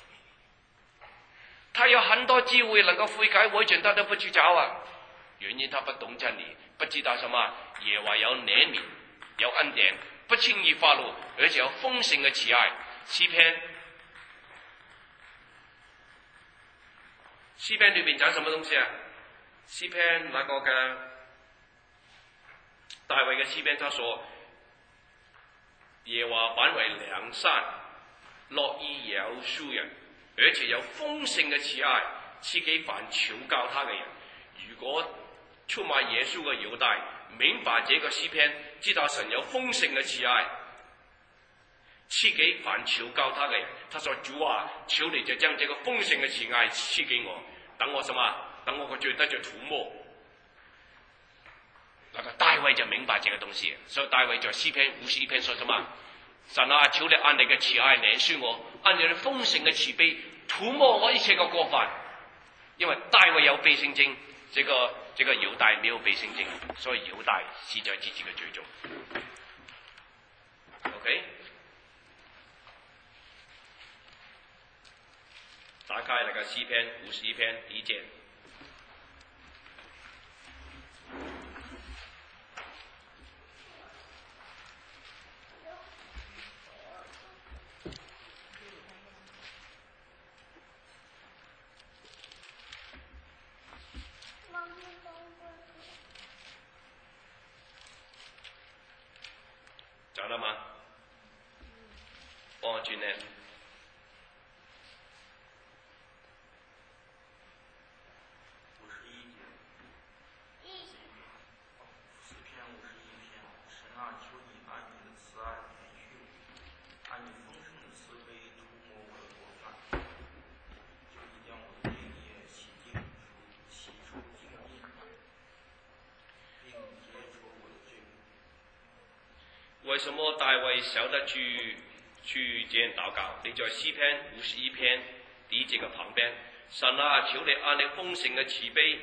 他有很多机会能够悔改回转，他都不去找啊。原因他不懂真理，不知道什么耶和华有怜悯，有恩典，不轻易发怒，而且有丰盛的慈爱。詩篇，詩篇裏邊講什麼東西啊？詩篇那個嘅大衛嘅詩篇，他說耶和華本為良善，樂意饒恕人，而且有豐盛嘅慈愛，賜給凡求告他嘅人。如果出賣耶穌嘅猶大明白這個詩篇，知道神有豐盛嘅慈愛，賜給凡求告他嘅人。他說：主啊，求你就將這個豐盛嘅慈愛賜給我，等我什麼？等我個罪得着塗抹。那個大衛就明白這個東西，所以大衛在詩篇五十一篇說什麼？神啊，求你按你嘅慈愛憐恕我，按你嘅豐盛嘅慈悲塗抹我一切嘅過犯。因為大衛有背聖經，這個這個猶大沒有背聖經，所以猶大是在自己嘅罪中。OK， 打開那個詩篇五十一篇第一節。找到嗎？幫我轉呢？ 五十一节，诗篇五十一篇，神啊，求你按你的慈爱怜恤我，按你丰盛的慈悲涂抹我的过犯，求你将我的罪孽洗净，洗除净尽，并解除我的罪孽。 為什麼大衛曉得去去這樣禱告？你在詩篇五十一篇第一節嘅旁邊，神啊，求你按你豐盛嘅慈悲，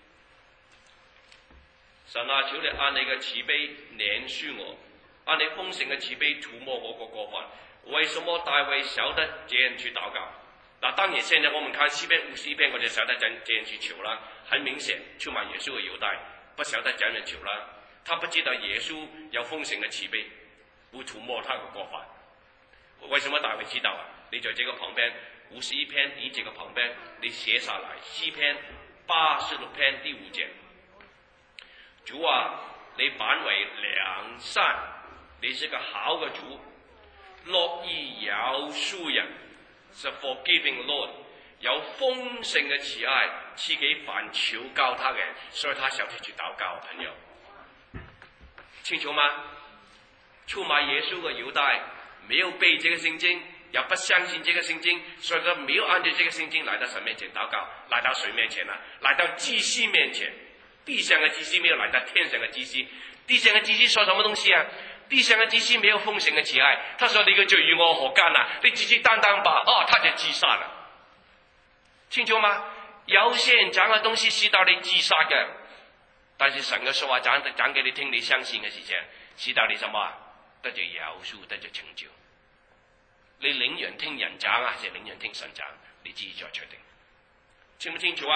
神啊，求你按你嘅慈悲憐恤我，按你豐盛嘅慈悲塗抹我個過犯。為什麼大衛曉得這樣去禱告？那當然，現在我們看詩篇五十一篇，我就曉得這這樣去求啦。很明顯，出賣耶穌嘅猶大不曉得這樣求啦。他不知道耶穌有豐盛嘅慈悲，會塗抹他嘅過犯。為什麼大衛知道啊？你在這個旁邊五十一篇第一節嘅旁邊，你寫下來詩篇八十六篇第五節。主啊，你本為良善，你是個好嘅主，樂意饒恕人，是 forgiving Lord， 有豐盛嘅慈愛賜給凡求告他嘅人，所以他曉得去禱告。朋友清楚嗎？出賣耶穌嘅猶大沒有背這個聖經，也不相信這個聖經，所以他沒有按照這個聖經來到神面前禱告。來到誰面前啊？來到祭司面前。地上的祭司沒有來到天上的祭司。地上的祭司說什麼東西啊？地上的祭司沒有豐盛的慈愛，他說你個罪與我何干啊？你自己擔當吧。哦，他就自殺了。清楚嗎？有些人講嘅東西是到你自殺嘅，但是神嘅說話講講給你聽，你相信嘅事情，是到你什麼？得着饒恕，得着成就。你寧願聽人講啊，還是寧願聽神講？你自己再決定。清唔清楚啊？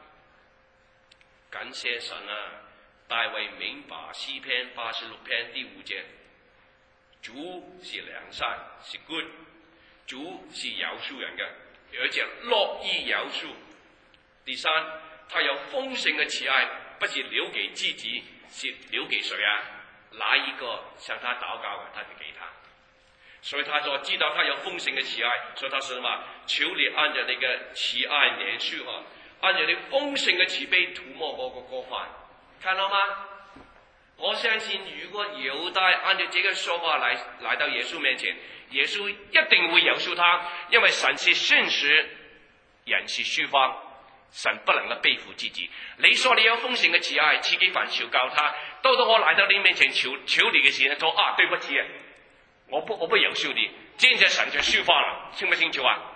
感謝神啊！大衛明白詩篇八十六篇第五節，主是良善，是 good， 主是饒恕人嘅，而且樂意饒恕。第三，他有豐盛嘅慈愛，不是留給自己，是留給誰啊？哪一個向他禱告嘅，他就給他。所以他說知道他有豐盛嘅慈愛，所以他說什麼？求你按照你嘅慈愛憐恤我，按照你豐盛嘅慈悲塗抹我個過犯。看到嗎？我相信如果猶大按照這個說法來來到耶穌面前，耶穌一定會饒恕他，因為神是信實，人是虛謊，神不能夠背負自己。你說你有豐盛嘅慈愛，賜給凡求告他，到到我來到你面前求求你嘅時候，說啊，對不起， 我不我不饶恕你，这样神就释放了，清不清楚啊？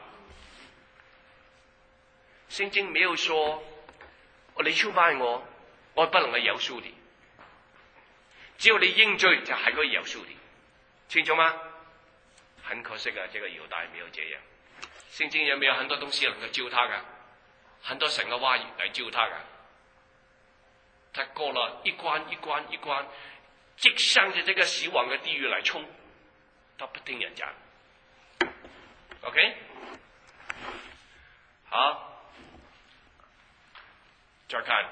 圣经没有说你出卖我，我不能够饶恕你。只要你認罪，就係可以饒恕你，清楚嗎？很可惜啊，這個猶大沒有這樣。聖經有沒有很多東西能夠救他㗎？很多神嘅話語嚟救他㗎。他過了一關一關一關，即向着這個死亡嘅地獄嚟衝，他不聽人講。OK， 好，再看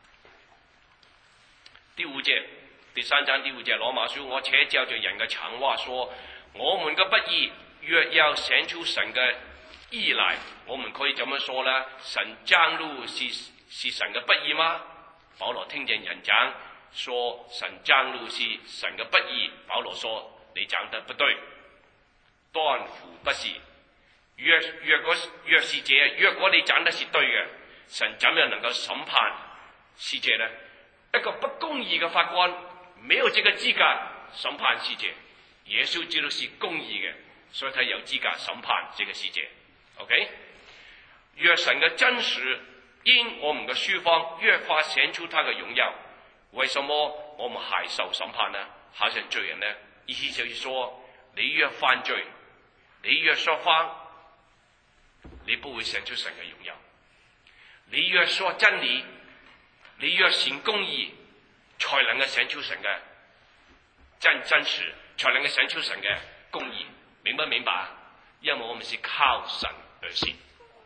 第五節。第三章第五節羅馬書，我且照着人嘅常話說，我們嘅不義若要顯出神嘅義來，我們可以怎麼說呢？神降怒是是神嘅不義嗎？保羅聽見人講說神降怒是神嘅不義，保羅說你講得不對，斷乎不是。若若果若是這，若果你講得是對嘅，神怎樣能夠審判世界呢？一個不公義嘅法官沒有這個資格審判世界，耶穌基督是公義嘅，所以他有資格審判這個世界。OK， 若神嘅真實因我們嘅虛謊越發顯出他嘅榮耀，為什麼我們還受審判呢？好像罪人呢？意思就是說，你越犯罪，你越說謊，你不會顯出神嘅榮耀；你越說真理，你越行公義，才能夠顯出神嘅真真實，才能夠顯出神嘅公義，明不明白？因為我們是靠神而信。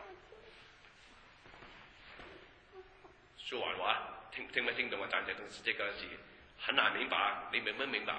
說完話，聽聽沒聽懂我講這東西？這個是很難明白，你明不明白？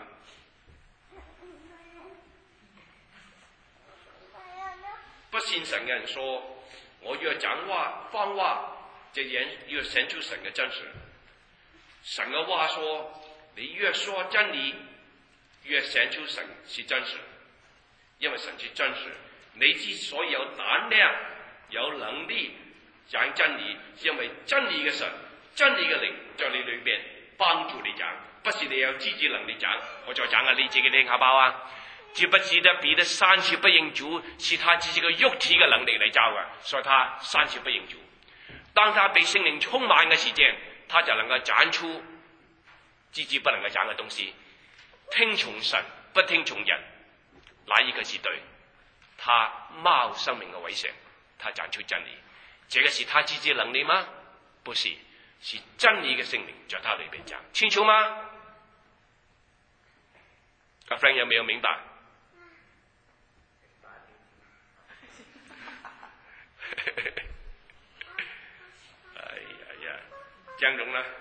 不信神嘅人說，我越講話謊話，這人越顯出神嘅真實。神嘅話說，你越說真理，越顯出神是真實，因為神是真實。你之所以有膽量、有能力講真理，是因為真理嘅神、真理嘅靈在你裏邊幫助你講，不是你有自己能力講。我再講下你自己聽下包啊！知不知得彼得三次不認主，是他自己嘅肉體嘅能力嚟造嘅，所以他三次不認主。當他被聖靈充滿嘅時間，他就能夠講出自己不能夠講嘅東西。聽從神，不聽從人，哪一個是對？他冒生命嘅危險，他講出真理。這個是他自己能力嗎？不是，是真理嘅聖靈在他裏邊講。清楚嗎？個 friend 有沒有明白？哎呀呀，江榮呢？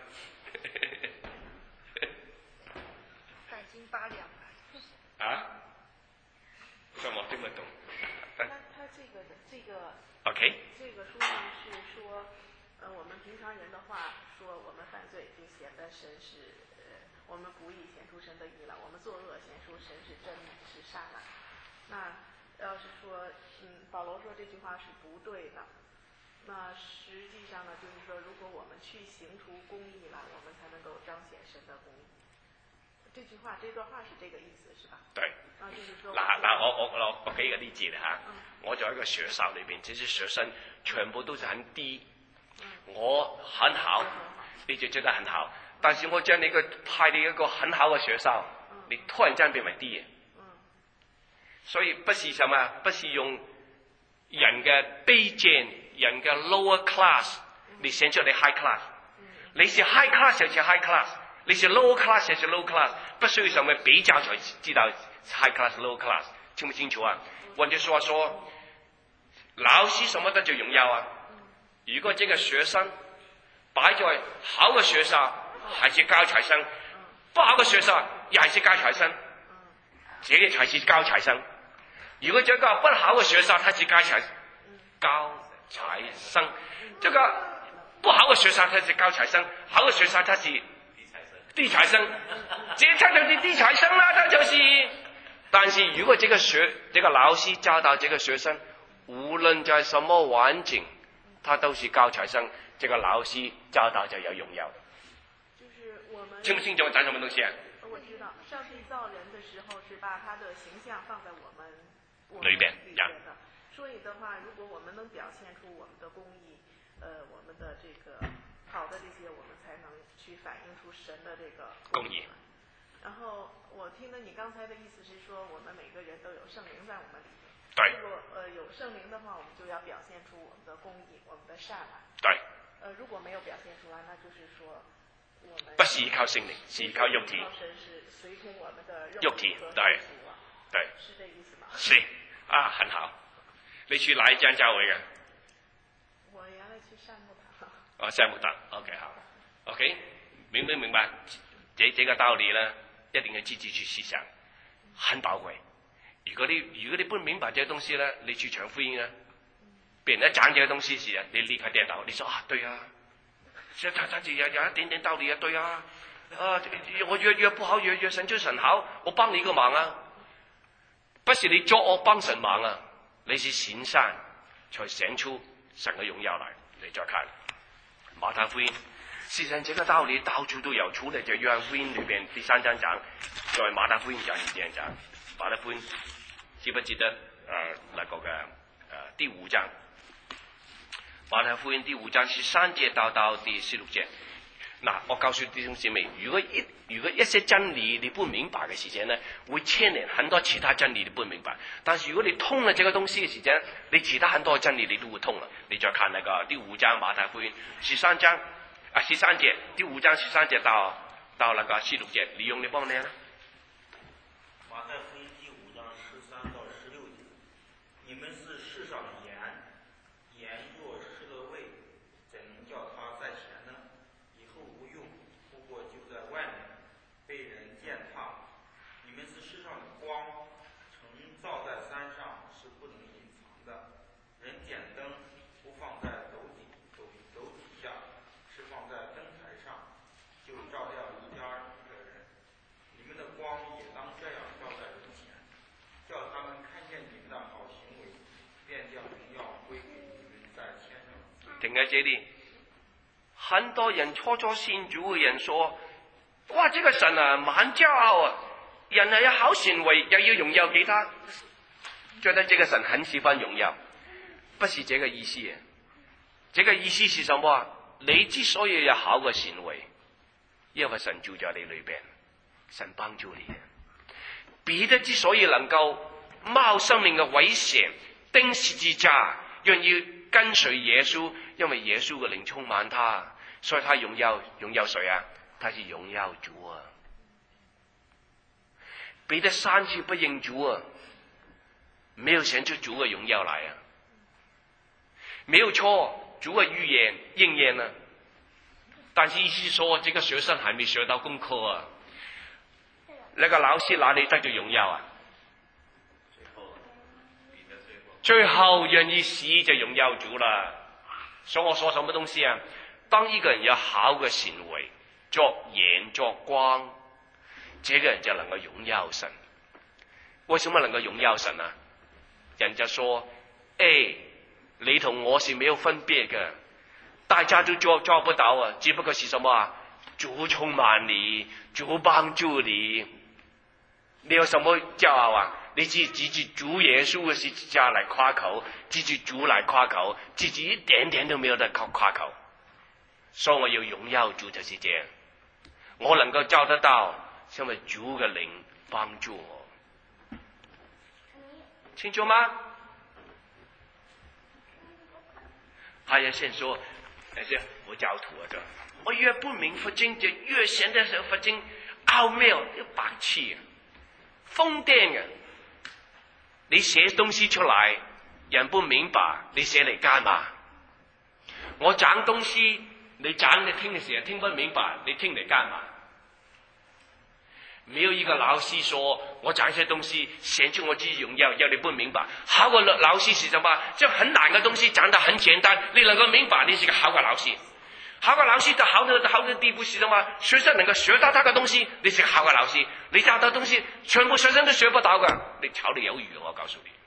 半斤八兩啊？什麼聽不懂？ 他他这个这个 OK， 这个书信是说，呃，我们平常人的话说，我们犯罪就显得神是，呃，我们不义显出神的义了，我们作恶显出神是真是善了。那要是说，嗯，保罗说这句话是不对的。那实际上呢，就是说，如果我們去行出公義了，我們才能夠彰顯神的公義。這句話，這段話是這個意思，是吧？ 對。 啊，就是說。 嗱嗱，我我我我舉個例子啦嚇，嗯、我在一個學校裏邊，這些學生全部都是很低，嗯、我很好，你就覺得很好，但是我將你個派你一個很好嘅學校，嗯、你突然間變為低嘅。嗯。所以不是什麼，不是用人嘅卑賤。人嘅 lower class， 你顯出你 high class， 你是 high class 就是 high class， 你是 lower class 就是 low class， 不需要什麼比較才知道 high class low class， 清不清楚啊？或者說說老師什麼都最重要啊？如果這個學生擺在好嘅學校，還是高材生；不好嘅學校，也還是高材生，這個才是高材生。如果這個不好嘅學校，他是高材高。財生，這個不好嘅學生他是高材生，好嘅學生他是低材生，這他就是低材生啦，他就是。但是如果這個學，這個老師教導這個學生，無論在什麼環境，他都是高材生，這個老師教導就有榮耀。 就是我們。 清不清楚我講什麼東西啊？ 我知道，上帝造人的时候是把他的形象放在我们我们里边里边的。所以的话，如果我们能表现出我们的公义，呃，我们的这个好的这些，我们才能去反映出神的这个公义。 然后我听了你刚才的意思是说，我们每个人都有圣灵在我们里面。 对。 如果呃有圣灵的话，我们就要表现出我们的公义，我们的善来。 对。 呃，如果没有表现出来，那就是说我们不是依靠聖靈，是依靠肉體。 神是隨從我們的肉體，對，對， 是這意思嗎？ 是啊，很好。你去哪一間教會嘅？ 我原來去善牧堂。 哦，善牧堂 ，OK 好 ，OK， 明不明白？這這個道理呢，一定要自己去思想，很寶貴。如果你如果你不明白這個東西呢，你去傳福音呢，別人一講這個東西時啊，你立刻跌倒，你說啊，對啊。這他他就有有一點點道理啊，對啊，啊，我越越不好，越越神就神好，我幫你一個忙啊，不是你作惡幫神忙啊，你是善善才顯出神嘅榮耀來。你再看馬太福音，事實上這個道理到處都有，除了就約翰福音裏邊第三章講，在馬太福音講是這樣講，馬太福音記不記得呃那個嘅呃第五章？馬太福音第五章十三節到到第十六節，嗱，我告訴弟兄姊妹，如果一如果一些真理你不明白嘅時間呢，會牽連很多其他真理你不明白。但是如果你通了這個東西嘅時間，你其他很多真理你都會通了。你再看那個第五章馬太福音十三章啊十三節，第五章十三節到到那個十六節，你用你幫你呢？ 馬太福音第五章十三到十六節，你們是世上的鹽。鹽若失了味，怎能叫它在前呢？以後無用，不過就在外面，被人踐踏。你們是世上的光，城造在山上是不能隱藏的。人點燈不放在斗底斗斗底下，是放在燈台上，就照亮一家一個人。你們的光也當這樣照在人前，叫他們看見你們的好行為，便將榮耀歸給你們在天上。 停喺這裏，很多人初初信主嘅人說：哇，這個神啊，蠻驕傲啊！人係有好行為，又要榮耀給他，覺得這個神很喜歡榮耀，不是這個意思啊！這個意思是什麼啊？你之所以有好嘅行為，因為神住在你裏邊，神幫助你。彼得之所以能夠冒生命嘅危險，釘十字架，願意跟隨耶穌，因為耶穌嘅靈充滿他，所以他榮耀榮耀誰啊？他是榮耀主啊！彼得三次不認主啊，沒有顯出主嘅榮耀來啊！沒有錯，主嘅預言應驗了，但是意思說，這個學生還沒學到功課啊！那個老師哪裏得到榮耀啊？最後願意死就榮耀主啦。所以我說什麼東西啊？當一個人有好嘅行為，作鹽作光，這個人就能夠榮耀神。為什麼能夠榮耀神啊？人就說：誒，你同我是沒有分別嘅，大家都做做不到啊，只不過是什麼啊？主充滿你，主幫助你，你有什麼驕傲啊？你只指住主耶穌嘅十字架來誇口，指住主來誇口，自己一點點都沒有得誇誇口。所以我要榮耀主就是這樣，我能夠做得到，因為主嘅靈幫助我。清楚嗎？還有先說，那些佛教徒啊，我越不明佛經，就越顯得佛經奧妙，又白痴，瘋癲嘅。你寫東西出來，人不明白，你寫嚟幹嘛？我講東西，你講你聽嘅時候聽不明白，你聽嚟幹嘛？沒有一個老師說我講一些東西顯出我自己榮耀，要你不明白。好個老師是什麼？將很難嘅東西講得很簡單，你能夠明白，你是個好嘅老師。好嘅老師到好的好的地步是什麼？學生能夠學到他嘅東西，你是個好嘅老師。你教到東西，全部學生都學不到嘅，你炒你魷魚，我告訴你。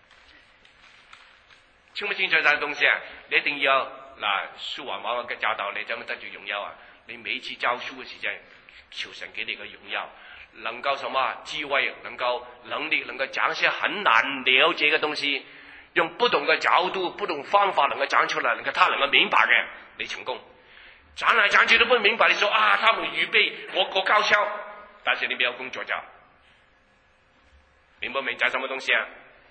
清唔清楚呢個東西啊？你一定要嗱，書還往嘅教導你，怎麼得住榮耀啊？你每次教書嘅時間，求神給你個榮耀。 能够什么智慧，能够能力，能够讲一些很难了解的东西，用不同的角度、不同方法能够讲出来，能够他能够明白嘅，你成功。讲来讲去都不明白，你说啊，他们预备我我高超，但是你没有工作做，明不明白什么东西啊？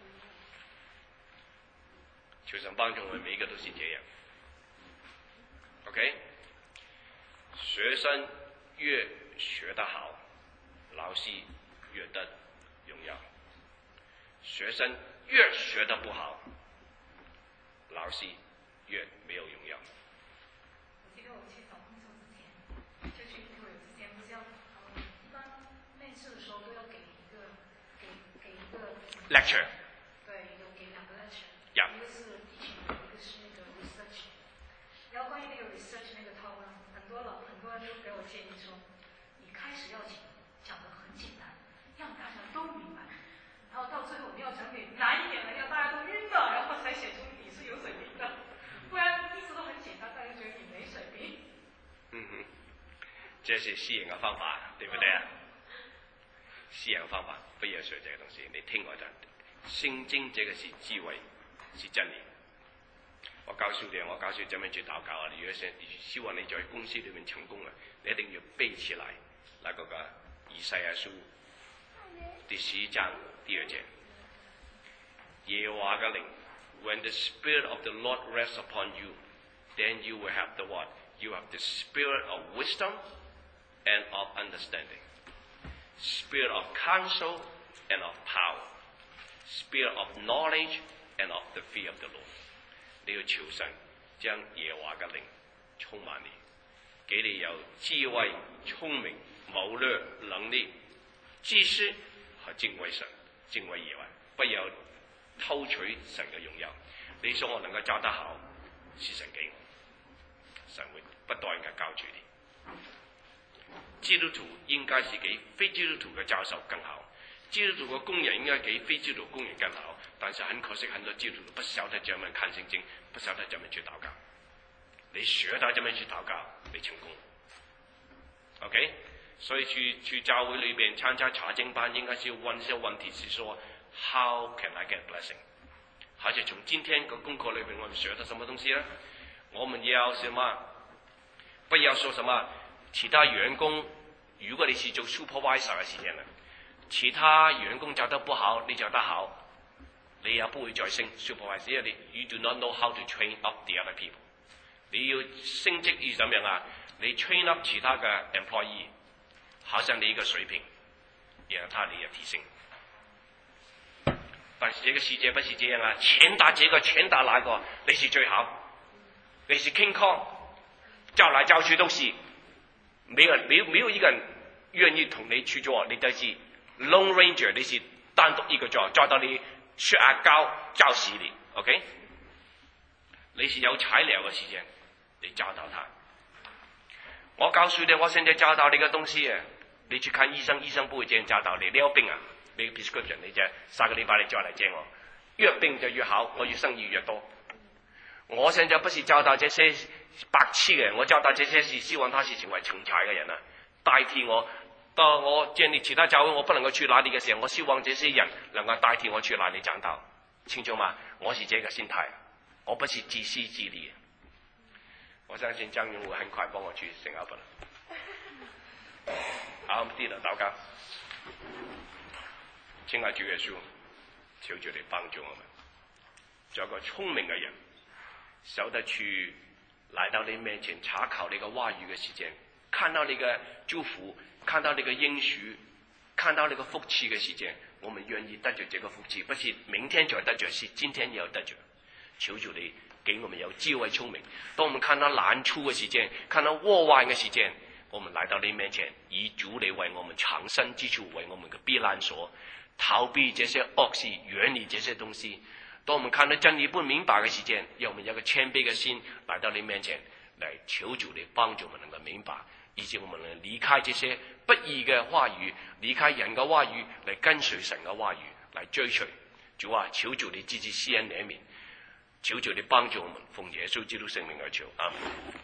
求神帮助我们每一个都是这样。OK， 学生越学得好，老师越得荣耀；学生越学得不好，老师越没有荣耀。 我记得我去找工作之前，就去interview之前，不是要呃，一般面试的时候都要给一个给给一个 lecture。 对，有给两个 lecture， Yeah. 一个是 teaching， 一个是那个 research。然后关于那个 research 那个套呢，很多老很多人都给我建议说，你开始要讲讲得很简单，让大家都明白，然后到最后你要讲给难一点的，让大家都晕了，然后才显出你是有水平的，不然一直都很简单，大家觉得你没水平。 嗯哼，这是吸引的方法，对不对啊？吸引方法不要学这个东西，你听我讲，圣经这个是智慧，是真理。我告诉你，我告诉你怎么去祷告啊！如果想希望你在公司裏面成功啊，你一定要背起來那個個以賽亞書第十一章第二節，耶和華嘅靈 ，When the Spirit of the Lord rests upon you, then you will have the what? You have the spirit of wisdom and of understanding, spirit of counsel and of power, spirit of knowledge and of the fear of the Lord。你要求神將耶和華嘅靈充滿你，給你有智慧、聰明、謀略、能力、知識和敬畏神、敬畏耶和華，不要偷取神嘅榮耀。你想我能夠教得好，是神給我，神會不斷嘅教住你。基督徒應該是比非基督徒嘅教授更好。基督徒嘅工人應該比非基督徒工人更好，但是很可惜，很多基督徒不曉得怎麼看聖經，不曉得怎麼去禱告。你學到怎麼去禱告，你成功。OK， 所以去去教會裏邊參加查經班，應該是問一些問題，是說 How can I get blessing？ 而且從今天個功課裏邊，我們學到什麼東西呢？我們要什麼？不要說什麼其他員工，如果你是做 supervisor 嘅時間呢，其他員工做得不好，你做得好，你也不會再升 supervisor， 因為你 you do not know how to train up the other people。你要升職要怎樣啊？你 train up 其他嘅 employee， 好像你一個水平，讓他你也提升。但是這個世界不是這樣啊！錢打這個，錢打那個，你是最好，你是 King Kong， 叫來叫去都是，沒有沒有沒有一個人願意同你去做，你都是 Lone Ranger， 你是單獨一個做，做到你血壓高，教死你 ，OK？ 你是有材料嘅時間，你找到他。我告訴你，我現在找到你嘅東西啊！你去看醫生，醫生不會這樣找到你，你有病啊！你 prescription 你就三個禮拜你再嚟見我，越病就越好，我越生意越多。我現在不是教導這些白痴嘅人，我教導這些是希望他是成為成才嘅人啊！代替我，當我建立其他教會，我不能夠去哪裡嘅時候，我希望這些人能夠代替我去哪裡講道，清楚嗎？我是這個心態，我不是自私自利。我相信張勇會很快幫我去成歐本。好，啲啦，禱告。親愛主耶穌，求主你幫助我們，做一個聰明嘅人，曉得去來到你面前查考你嘅話語嘅時間，看到你嘅祝福，看到你嘅應許，看到你嘅福氣嘅時間，我們願意得着這個福氣，不是明天就得着，是今天也要得着。求主你給我們有智慧聰明，當我們看到難處嘅時間，看到禍患嘅時間，我們來到你面前，以主你為我們藏身之處，為我們嘅避難所，逃避這些惡事，遠離這些東西。當我們看到真理不明白嘅時間，讓我們有個謙卑嘅心來到你面前，來求主你幫助我們能夠明白，以致我們能離開這些不義嘅話語，離開人嘅話語，嚟跟隨神嘅話語，嚟追隨。主啊，求主你自己施恩憐憫，求主你幫助我們，奉耶穌基督聖名而求，阿們。